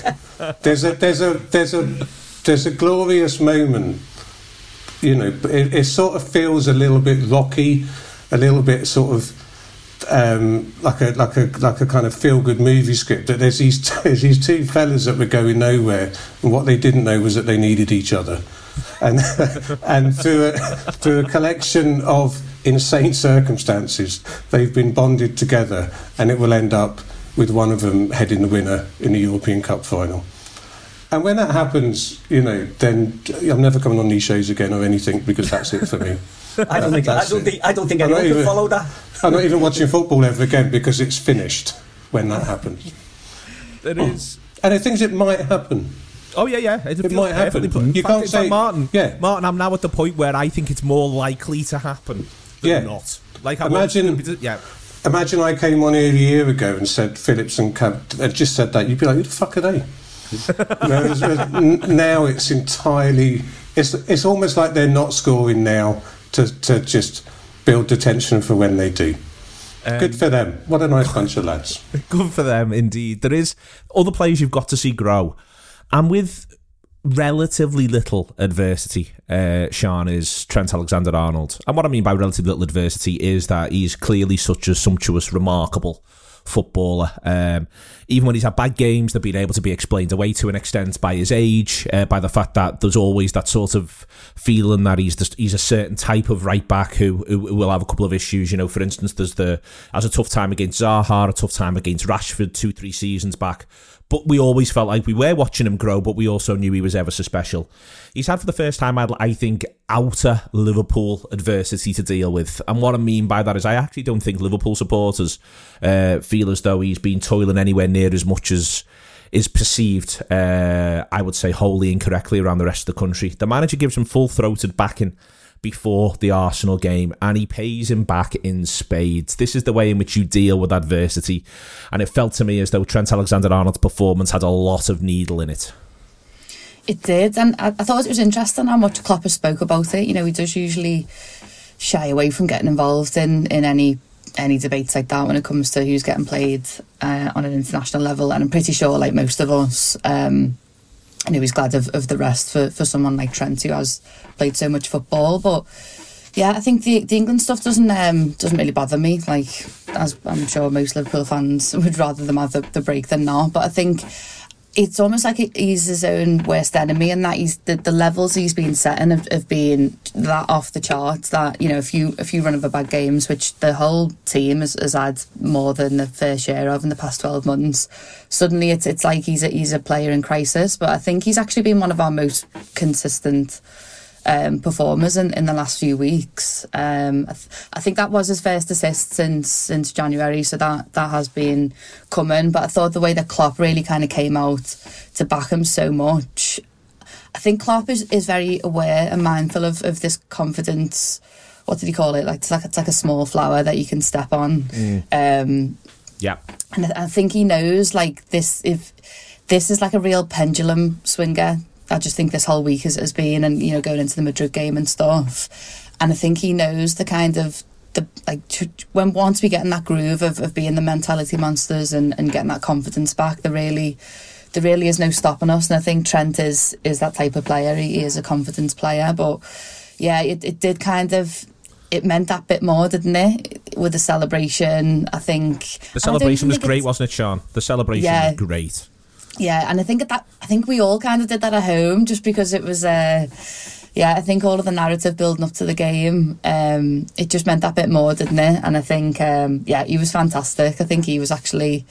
There's a glorious moment. It sort of feels a little bit rocky, a little bit sort of like a kind of feel-good movie script. That there's these two fellas that were going nowhere, and what they didn't know was that they needed each other, and through a collection of insane circumstances, they've been bonded together, and it will end up with one of them heading the winner in the European Cup final. And when that happens, then I'm never coming on these shows again or anything, because that's it for me. I don't think anyone can follow that. I'm not even watching football ever again, because it's finished when that happens. It is. And I think it might happen. Oh yeah. It might happen. You can't say Martin. Yeah, Martin. I'm now at the point where I think it's more likely to happen than not. Like Imagine I came on here a year ago and said Phillips and Cab had just said that. You'd be like, who the fuck are they? Now it's entirely. It's almost like they're not scoring now to just build the tension for when they do. Good for them. What a nice bunch of lads. Good for them, indeed. There is other players you've got to see grow, and with relatively little adversity, Sean, is Trent Alexander-Arnold. And what I mean by relatively little adversity is that he's clearly such a sumptuous, remarkable footballer. Even when he's had bad games, they've been able to be explained away to an extent by his age, by the fact that there's always that sort of feeling that he's a certain type of right back who will have a couple of issues. For instance, has a tough time against Zaha, a tough time against Rashford 2-3 seasons back. But we always felt like we were watching him grow, but we also knew he was ever so special. He's had, for the first time, I think, outer Liverpool adversity to deal with. And what I mean by that is I actually don't think Liverpool supporters feel as though he's been toiling anywhere near as much as is perceived, I would say, wholly incorrectly around the rest of the country. The manager gives him full-throated backing before the Arsenal game, and he pays him back in spades. This is the way in which you deal with adversity, and it felt to me as though Trent Alexander-Arnold's performance had a lot of needle in it. It did, and I thought it was interesting how much Klopp has spoke about it. He does usually shy away from getting involved in any debates like that when it comes to who's getting played on an international level, and I'm pretty sure, like most of us, he's glad of the rest for someone like Trent, who has played so much football. But yeah, I think the England stuff doesn't really bother me. Like, as I'm sure most Liverpool fans would rather them have the break than not. But I think it's almost like he's his own worst enemy, and that he's the levels he's been setting of being that off the charts. That a few run of bad games, which the whole team has had more than the fair share of in the past 12 months. Suddenly, it's like he's a player in crisis. But I think he's actually been one of our most consistent performers in the last few weeks. I think that was his first assist since January, so that has been coming. But I thought the way that Klopp really kind of came out to back him so much, I think Klopp is very aware and mindful of this confidence. What did he call it? It's like a small flower that you can step on. Yeah. And I think he knows, this, if this is like a real pendulum swinger, I just think this whole week has been, and, going into the Madrid game and stuff. And I think he knows the kind of, when once we get in that groove of being the mentality monsters and getting that confidence back, there really is no stopping us. And I think Trent is that type of player. He is a confidence player. But yeah, it did kind of, it meant that bit more, didn't it? With the celebration, I think the celebration was great, wasn't it, Sean? The celebration was great. Yeah, and I think we all kind of did that at home, just because it was I think all of the narrative building up to the game, it just meant that bit more, didn't it? And I think he was fantastic. I think he was actually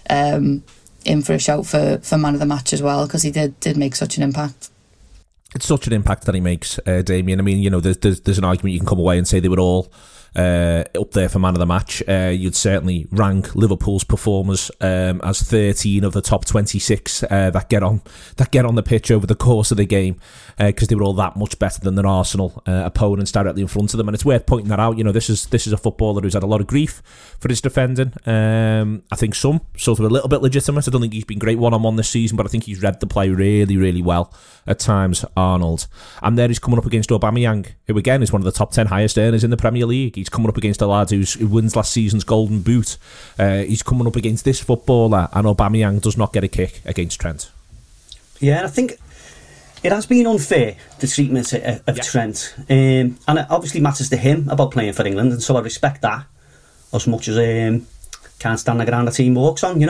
in for a shout for man of the match as well, because he did make such an impact. It's such an impact that he makes, Damien. I mean, there's an argument you can come away and say they were all up there for man of the match. You'd certainly rank Liverpool's performers as 13 of the top 26 that get on the pitch over the course of the game, because they were all that much better than their Arsenal opponents directly in front of them. And it's worth pointing that out. This is a footballer who's had a lot of grief for his defending. I think some sort of a little bit legitimate. I don't think he's been great one-on-one this season, but I think he's read the play really, really well at times, Arnold. And there he's coming up against Aubameyang, who again is one of the top 10 highest earners in the Premier League. He's coming up against a lad who wins last season's Golden Boot. He's coming up against this footballer, and Aubameyang does not get a kick against Trent. Yeah, and I think it has been unfair, the treatment of Trent. And it obviously matters to him about playing for England, and so I respect that as much as can't stand the ground the team walks on,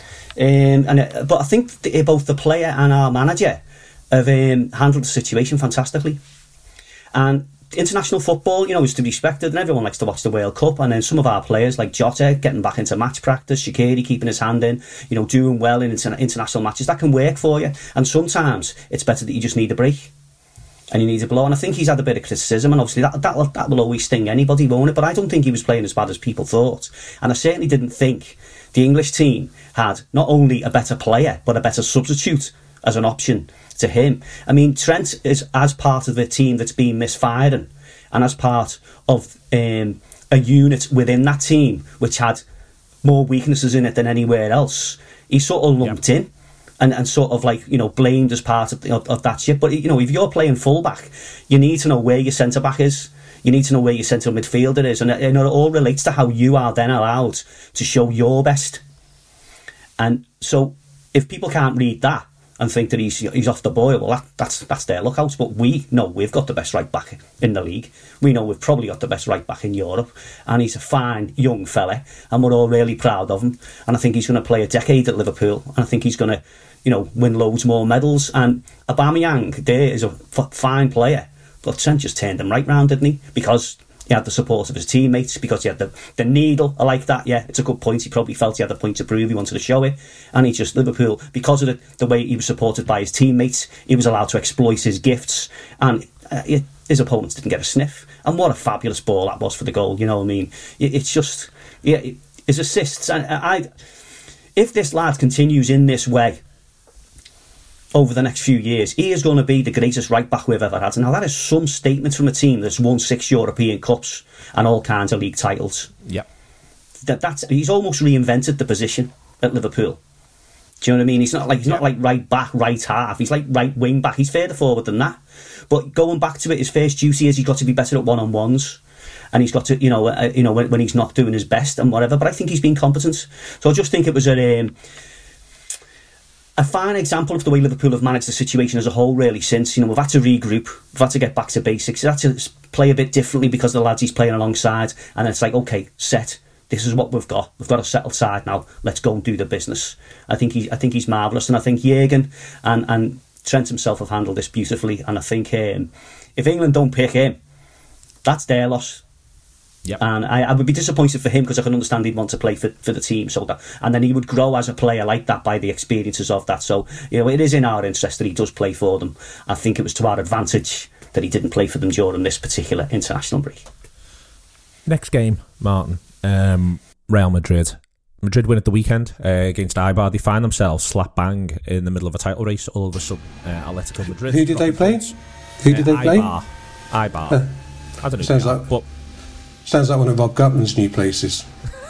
but I think both the player and our manager have handled the situation fantastically. And international football, is to be respected, and everyone likes to watch the World Cup. And then some of our players, like Jota, getting back into match practice, Shaqiri keeping his hand in, doing well in international matches, that can work for you. And sometimes it's better that you just need a break and you need a blow. And I think he's had a bit of criticism, and obviously that will always sting anybody, won't it? But I don't think he was playing as bad as people thought. And I certainly didn't think the English team had not only a better player, but a better substitute as an option to him. I mean, Trent is as part of the team that's been misfiring, and as part of a unit within that team which had more weaknesses in it than anywhere else. He's sort of lumped in and sort of blamed as part of that shit. But if you're playing fullback, you need to know where your centre back is. You need to know where your central midfielder is, and it all relates to how you are then allowed to show your best. And so, if people can't read that and think that he's off the boil, well, that's their lookouts. But we know we've got the best right back in the league. We know we've probably got the best right back in Europe, and he's a fine young fella, and we're all really proud of him. And I think he's going to play a decade at Liverpool, and I think he's going to, win loads more medals. And Aubameyang there is a fine player, but Trent just turned him right round, didn't he? Because he had the support of his teammates, because he had the needle. I like that, yeah, it's a good point. He probably felt he had the point to prove, he wanted to show it. And he just, Liverpool, because of the way he was supported by his teammates, he was allowed to exploit his gifts, and his opponents didn't get a sniff. And what a fabulous ball that was for the goal, you know what I mean? It's just, his assists, and if this lad continues in this way over the next few years, he is going to be the greatest right back we've ever had. Now that is some statement from a team that's won 6 European Cups and all kinds of league titles. Yeah, he's almost reinvented the position at Liverpool. Do you know what I mean? He's not like right back, right half. He's like right wing back. He's further forward than that. But going back to it, his first duty is he's got to be better at one-on-ones. And he's got to, when he's not doing his best and whatever. But I think he's been competent. So I just think it was a fine example of the way Liverpool have managed the situation as a whole, really, since, we've had to regroup, we've had to get back to basics, we've had to play a bit differently because of the lads he's playing alongside, and it's like, okay, set, this is what we've got a settled side now, let's go and do the business. I think he's marvellous, and I think Jürgen and Trent himself have handled this beautifully, and I think if England don't pick him, that's their loss. Yep. And I would be disappointed for him, because I can understand he'd want to play for the team, and then he would grow as a player like that by the experiences of that. So it is in our interest that he does play for them. I think it was to our advantage that he didn't play for them during this particular international break. Next game, Martin, Real Madrid Madrid win at the weekend against Eibar. They find themselves slap bang in the middle of a title race. All of a sudden, Atletico Madrid. Who did they play? Who did they play? Eibar. I don't know. Sounds like one of Bob Gutman's new places.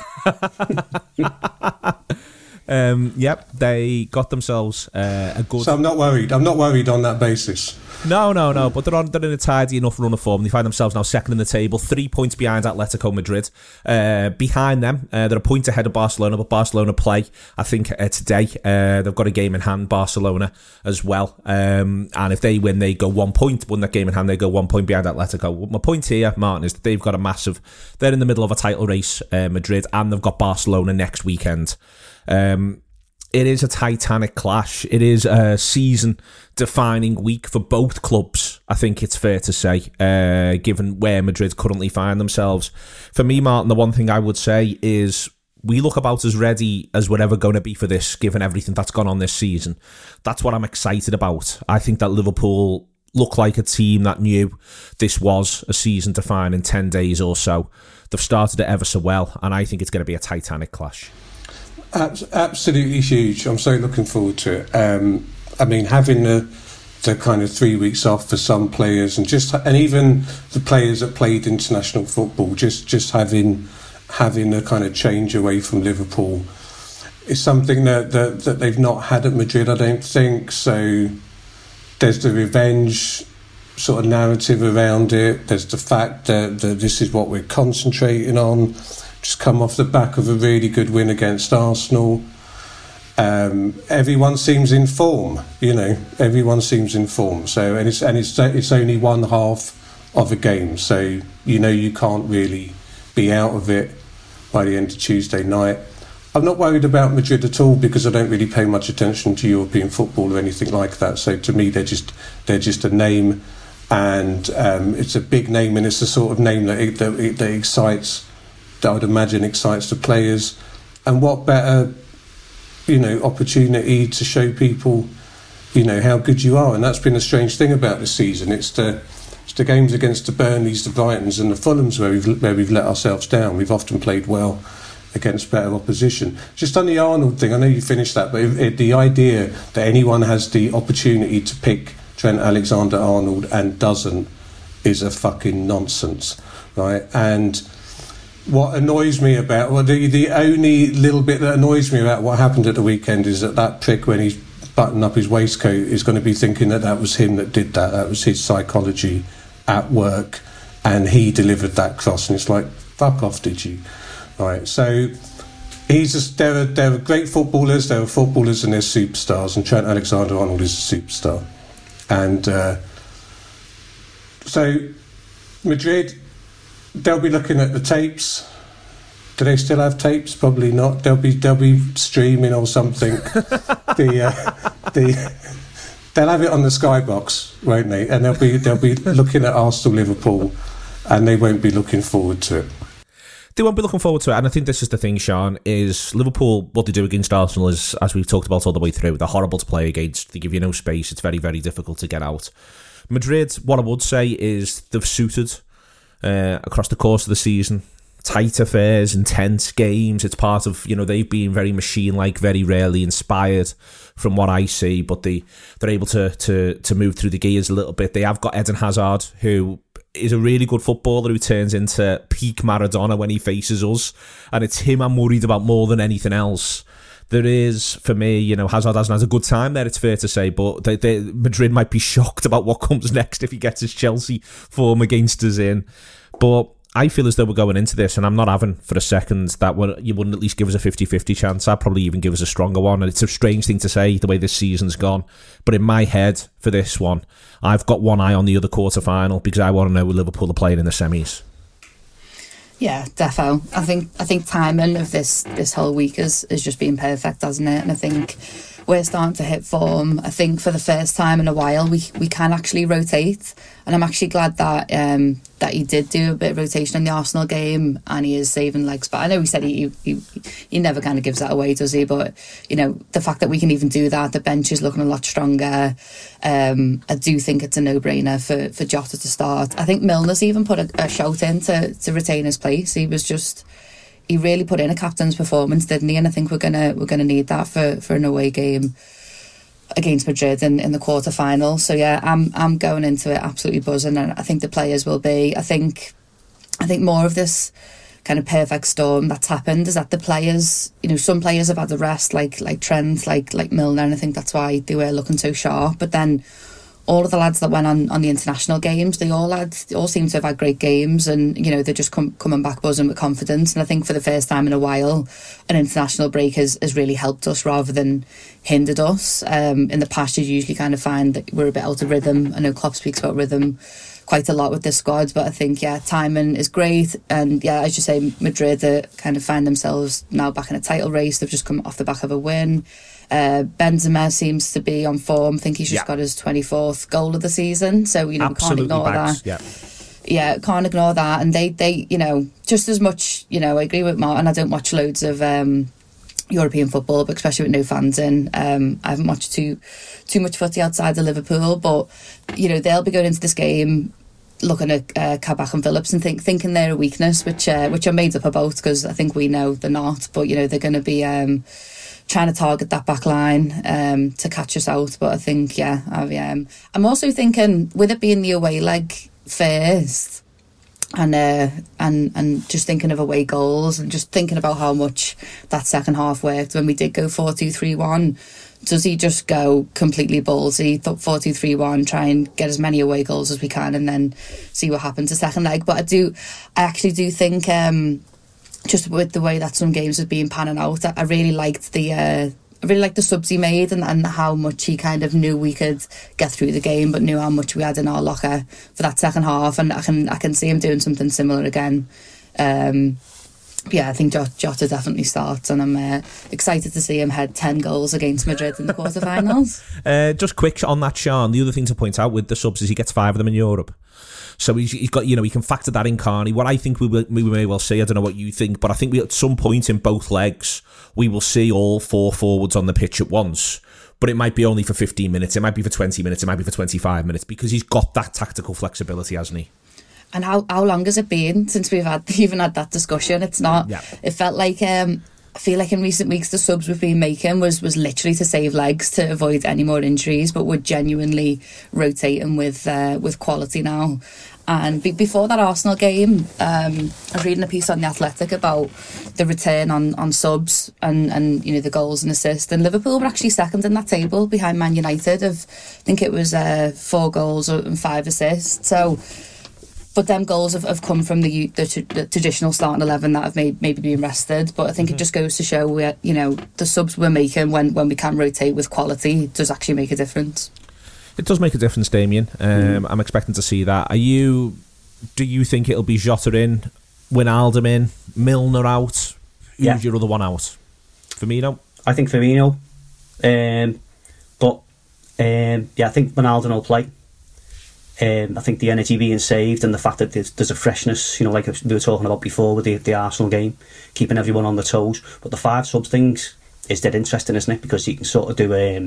Yep, they got themselves a good... So I'm not worried on that basis. No, but they're in a tidy enough run of form. They find themselves now second in the table, 3 points behind Atletico Madrid. Behind them, they're a point ahead of Barcelona, but Barcelona play, I think, today. They've got a game in hand, Barcelona, as well. And if they win, they go 1 point. Win that game in hand, they go 1 point behind Atletico. My point here, Martin, is that they've got a massive... They're in the middle of a title race, Madrid, and they've got Barcelona next weekend. It is a titanic clash. It is a season-defining week for both clubs, I think it's fair to say, given where Madrid currently find themselves. For me, Martin, the one thing I would say is we look about as ready as we're ever going to be for this, given everything that's gone on this season. That's what I'm excited about. I think that Liverpool look like a team that knew this was a season-defining 10 days or so. They've started it ever so well, and I think it's going to be a titanic clash. Absolutely huge. I'm so looking forward to it. I mean, having the kind of 3 weeks off for some players, and even the players that played international football, just having a kind of change away from Liverpool is something that they've not had at Madrid, I don't think. So there's the revenge sort of narrative around it. There's the fact that this is what we're concentrating on. Just come off the back of a really good win against Arsenal. Everyone seems in form, Everyone seems in form. So it's only one half of a game. So you can't really be out of it by the end of Tuesday night. I'm not worried about Madrid at all because I don't really pay much attention to European football or anything like that. So to me, they're just a name, and it's a big name, and it's the sort of name that excites. That I would imagine excites the players, and what better, opportunity to show people, how good you are. And that's been a strange thing about this season. It's the games against the Burnleys, the Brightons, and the Fulhams where we've let ourselves down. We've often played well against better opposition. Just on the Arnold thing, I know you finished that, but the idea that anyone has the opportunity to pick Trent Alexander-Arnold and doesn't is a fucking nonsense, right? And what annoys me about, the only little bit that annoys me about what happened at the weekend is that prick, when he's buttoned up his waistcoat, is going to be thinking that was him that did that. That was his psychology at work, and he delivered that cross. And it's like, fuck off, did you? Right. So they're great footballers. They're footballers and they're superstars. And Trent Alexander-Arnold is a superstar. And so Madrid, they'll be looking at the tapes. Do they still have tapes? Probably not. They'll be streaming or something. They'll have it on the Skybox, won't they? And they'll be looking at Arsenal, Liverpool, and they won't be looking forward to it. They won't be looking forward to it, and I think this is the thing, Sean, is Liverpool, what they do against Arsenal is, as we've talked about all the way through, they're horrible to play against. They give you no space. It's very, very difficult to get out. Madrid, what I would say is they've suited across the course of the season. Tight affairs, intense games. It's part of, they've been very machine-like, very rarely inspired from what I see, but they're able to move through the gears a little bit. They have got Eden Hazard, who is a really good footballer who turns into peak Maradona when he faces us, and it's him I'm worried about more than anything else. There is, for me, Hazard hasn't had a good time there, it's fair to say, but Madrid might be shocked about what comes next if he gets his Chelsea form against us in. But I feel as though we're going into this, and I'm not having for a second that you wouldn't at least give us a 50-50 chance. I'd probably even give us a stronger one. And it's a strange thing to say, the way this season's gone. But in my head, for this one, I've got one eye on the other quarter-final because I want to know who Liverpool are playing in the semis. Yeah, defo. I think timing of this whole week has just been perfect, hasn't it? And I think we're starting to hit form. I think for the first time in a while we can actually rotate, and I'm actually glad that he did do a bit of rotation in the Arsenal game, and he is saving legs. But I know he said he never kind of gives that away, does he? But the fact that we can even do that, the bench is looking a lot stronger. I do think it's a no-brainer for Jota to start. I think Milner's even put a shout in to retain his place. He he really put in a captain's performance, didn't he? And I think we're gonna need that for an away game against Madrid in the quarterfinal. So yeah, I'm going into it absolutely buzzing, and I think the players will be. I think more of this kind of perfect storm that's happened is that the players, some players have had the rest, like Trent, like Milner, and I think that's why they were looking so sharp. But then all of the lads that went on the international games, they all seem to have had great games, and they're just coming back buzzing with confidence. And I think for the first time in a while, an international break has really helped us rather than hindered us. In the past, you usually kind of find that we're a bit out of rhythm. I know Klopp speaks about rhythm quite a lot with this squad, but I think timing is great. And as you say, Madrid kind of find themselves now back in a title race. They've just come off the back of a win. Benzema seems to be on form. I think he's just got his 24th goal of the season, so we can't ignore that. Can't ignore that. And they just as much, I agree with Martin, I don't watch loads of European football, but especially with no fans in, I haven't watched too much footy outside of Liverpool, but they'll be going into this game looking at Kabak and Phillips and thinking they're a weakness, which are made up about, because I think we know they're not. But they're going to be trying to target that back line to catch us out. But I think I'm also thinking, with it being the away leg first, and just thinking of away goals, and just thinking about how much that second half worked when we did go 4-2-3-1. Does he just go completely ballsy, 4-2-3-1, try and get as many away goals as we can, and then see what happens the second leg? But I actually do think, just with the way that some games have been panning out, I really liked the subs he made, and how much he kind of knew we could get through the game, but knew how much we had in our locker for that second half. And I can see him doing something similar again. I think Jota definitely starts, and I'm excited to see him head 10 goals against Madrid in the quarterfinals. Just quick on that, Sean. The other thing to point out with the subs is he gets 5 of them in Europe. So he's got, he can factor that in, can't he? What I think we may well see, I don't know what you think, but I think at some point in both legs, we will see all 4 forwards on the pitch at once. But it might be only for 15 minutes, it might be for 20 minutes, it might be for 25 minutes, because he's got that tactical flexibility, hasn't he? And how long has it been since we've even had that discussion? It's not. Yeah. It felt like I feel like in recent weeks the subs we've been making was literally to save legs, to avoid any more injuries, but we're genuinely rotating with quality now. And before that Arsenal game, I was reading a piece on The Athletic about the return on subs and the goals and assists. And Liverpool were actually second in that table behind Man United. I think it was 4 goals and 5 assists. So. But them goals have come from the traditional starting 11 that have maybe been rested. But I think it just goes to show the subs we're making when we can rotate with quality does actually make a difference. It does make a difference, Damien. I'm expecting to see that. Do you think it'll be Jota in, Wijnaldum in, Milner out? Who's your other one out? Firmino? I think Firmino. I think Wijnaldum will play. I think the energy being saved and the fact that there's a freshness, like we were talking about before with the Arsenal game, keeping everyone on their toes. But the 5 subs things is dead interesting, isn't it? Because you can sort of do a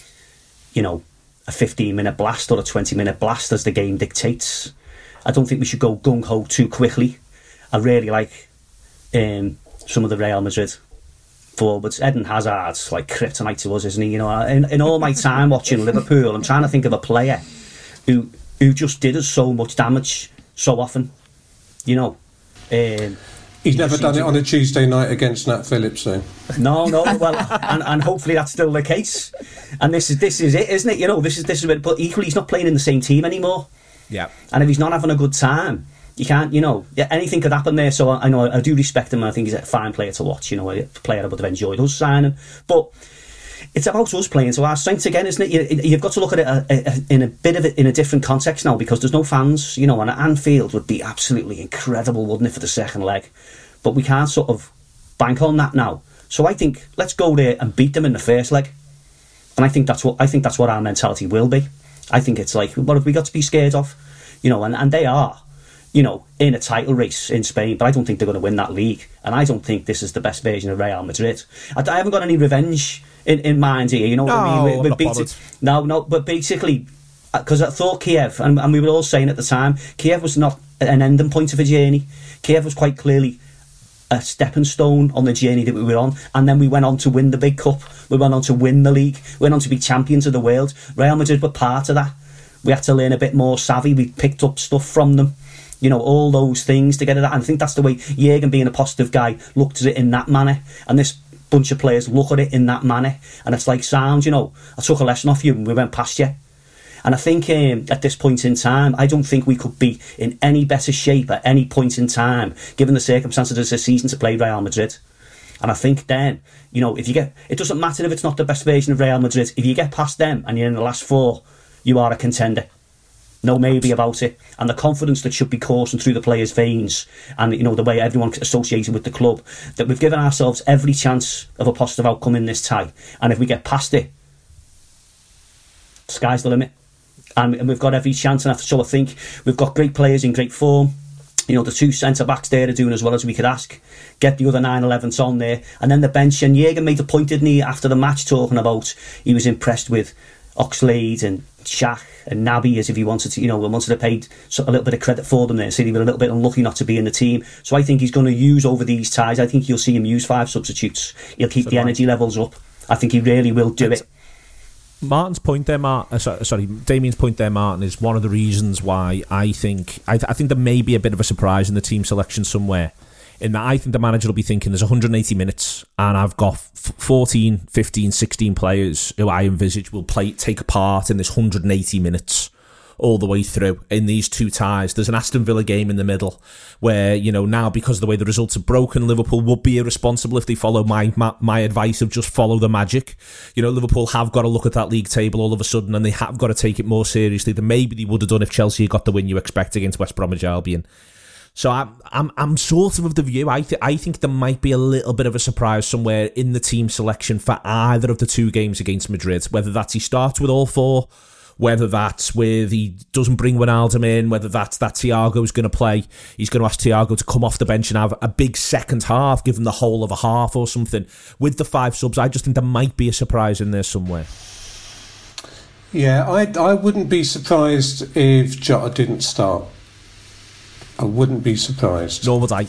15-minute blast or a 20-minute blast as the game dictates. I don't think we should go gung-ho too quickly. I really like some of the Real Madrid forwards. Eden Hazard's like kryptonite to us, isn't he? In all my time watching Liverpool, I'm trying to think of a player who just did us so much damage so often, He's never done it on a Tuesday night against Nat Phillips, though. No. Well, and hopefully that's still the case. And this is it, isn't it? This is it. But equally, he's not playing in the same team anymore. Yeah. And if he's not having a good time, you can't. Anything could happen there. So I do respect him. And I think he's a fine player to watch. A player I would have enjoyed us signing, but. It's about us playing to our strengths again, isn't it? You've got to look at it in a different context now, because there's no fans, and Anfield would be absolutely incredible, wouldn't it, for the second leg? But we can't sort of bank on that now. So I think let's go there and beat them in the first leg, and I think that's what our mentality will be. I think it's like, what have we got to be scared of? And they are, in a title race in Spain, but I don't think they're going to win that league, and I don't think this is the best version of Real Madrid. I haven't got any revenge in mind here, what I mean? I'm not bothered. No, but basically, because I thought Kiev, and we were all saying at the time, Kiev was not an ending point of a journey. Kiev was quite clearly a stepping stone on the journey that we were on, and then we went on to win the big cup, we went on to win the league, we went on to be champions of the world. Real Madrid were part of that. We had to learn a bit more savvy, we picked up stuff from them, you know, all those things together. And I think that's the way Jürgen, being a positive guy, looked at it in that manner, and this bunch of players look at it in that manner, and it's like, sound, you know, I took a lesson off you and we went past you. And I think at this point in time, I don't think we could be in any better shape at any point in time, given the circumstances of the season, to play Real Madrid. And I think then, you know, if you get, it doesn't matter if it's not the best version of Real Madrid, if you get past them and you're in the last four, you are a contender. No maybe about it. And the confidence that should be coursing through the players' veins, and, you know, the way everyone associated with the club, that we've given ourselves every chance of a positive outcome in this tie. And if we get past it, sky's the limit. And we've got every chance. And so I think we've got great players in great form. You know, the two centre-backs there are doing as well as we could ask. Get the other 9/11s on there. And then the bench. And Jürgen made a point, didn't he, after the match, talking about he was impressed with Oxlade and Shaq and Naby, as if he wanted to, you know, wanted to pay a little bit of credit for them there. Said he was a little bit unlucky not to be in the team. So I think he's going to use, over these ties, I think you'll see him use 5 substitutes. He'll keep the energy levels up. I think he really will do it. Martin's point there, Damien's point there, Martin, is one of the reasons why I think there may be a bit of a surprise in the team selection somewhere. In that I think the manager will be thinking there's 180 minutes and I've got 14, 15, 16 players who I envisage will take part in this 180 minutes all the way through in these two ties. There's an Aston Villa game in the middle where, you know, now because of the way the results are broken, Liverpool would be irresponsible if they follow my advice of just follow the magic. You know, Liverpool have got to look at that league table all of a sudden, and they have got to take it more seriously than maybe they would have done if Chelsea got the win you expect against West Bromwich Albion. So I'm sort of the view. I think there might be a little bit of a surprise somewhere in the team selection for either of the two games against Madrid. Whether that's he starts with all 4, whether that's with he doesn't bring Wijnaldum in, whether that's that Thiago's going to play. He's going to ask Thiago to come off the bench and have a big second half, give him the whole of a half or something. With the 5 subs, I just think there might be a surprise in there somewhere. Yeah, I wouldn't be surprised if Jota didn't start. I wouldn't be surprised. Nor would I.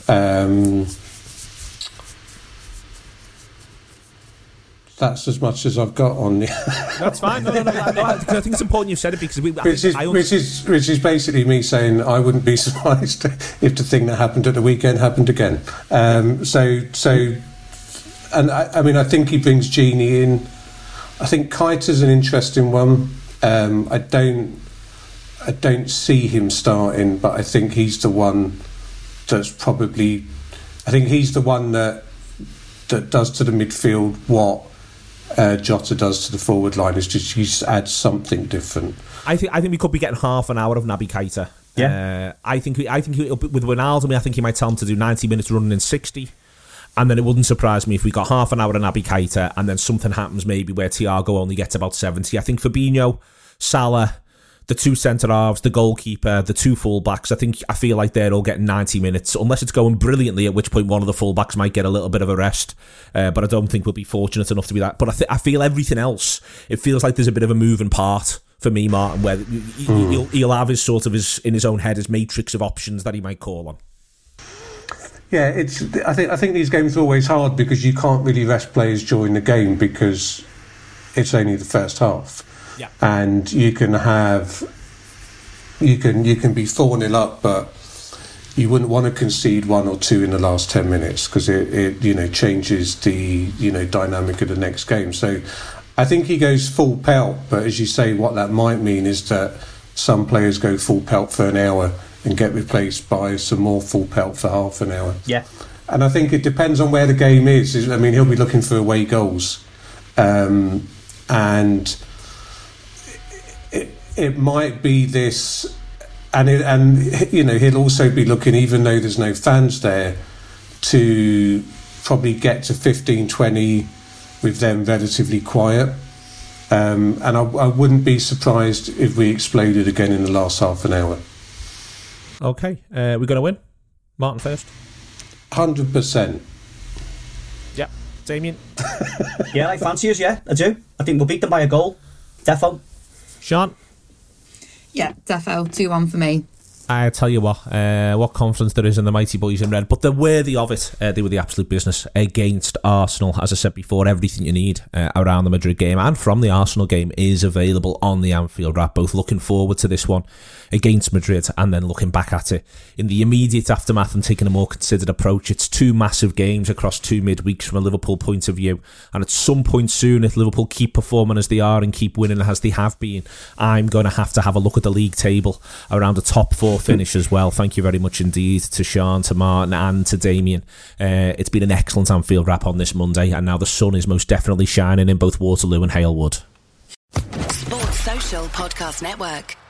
That's as much as I've got on you. That's fine. No, I think it's important you've said it, because which is basically me saying I wouldn't be surprised if the thing that happened at the weekend happened again. And I mean, I think he brings Gini in. I think Keita's an interesting one. I don't see him starting, but I think he's the one that's probably. I think he's the one that does to the midfield what Jota does to the forward line. Is just add something different. I think we could be getting half an hour of Naby Keita. Yeah. I think with Wijnaldum, I think he might tell him to do 90 minutes running in 60. And then it wouldn't surprise me if we got half an hour of Naby Keita and then something happens maybe where Thiago only gets about 70. I think Fabinho, Salah, the 2 centre-halves, the goalkeeper, the 2 full-backs, I feel like they're all getting 90 minutes, unless it's going brilliantly, at which point one of the full-backs might get a little bit of a rest. But I don't think we'll be fortunate enough to be that. But I feel everything else, it feels like there's a bit of a moving part for me, Martin, where he'll have his sort of in his own head his matrix of options that he might call on. Yeah, I think these games are always hard because you can't really rest players during the game because it's only the first half. Yeah. And you can be 4-0 up, but you wouldn't want to concede 1 or 2 in the last 10 minutes because it changes the dynamic of the next game. So I think he goes full pelt, but as you say, what that might mean is that some players go full pelt for an hour and get replaced by some more full pelt for half an hour. Yeah. And I think it depends on where the game is. I mean, he'll be looking for away goals. And it might be this... And he'll also be looking, even though there's no fans there, to probably get to 15-20 with them relatively quiet. And I wouldn't be surprised if we exploded again in the last half an hour. Okay, we're going to win. Martin first. 100%. Yeah, Damien. Yeah, I fancy us. Yeah, I do. I think we'll beat them by a goal. Defo. Sean. Yeah, defo 2-1 for me. I tell you what confidence there is in the mighty boys in red, but they're worthy of it. They were the absolute business against Arsenal. As I said before, everything you need around the Madrid game and from the Arsenal game is available on the Anfield Wrap. Both looking forward to this one against Madrid and then looking back at it in the immediate aftermath and taking a more considered approach. It's two massive games across two midweeks from a Liverpool point of view, and at some point soon, if Liverpool keep performing as they are and keep winning as they have been, I'm going to have a look at the league table around the top four finish as well. Thank you very much indeed to Sean, to Martin and to Damien. It's been an excellent Anfield Wrap on this Monday, and now the sun is most definitely shining in both Waterloo and Halewood. Sports Social Podcast Network.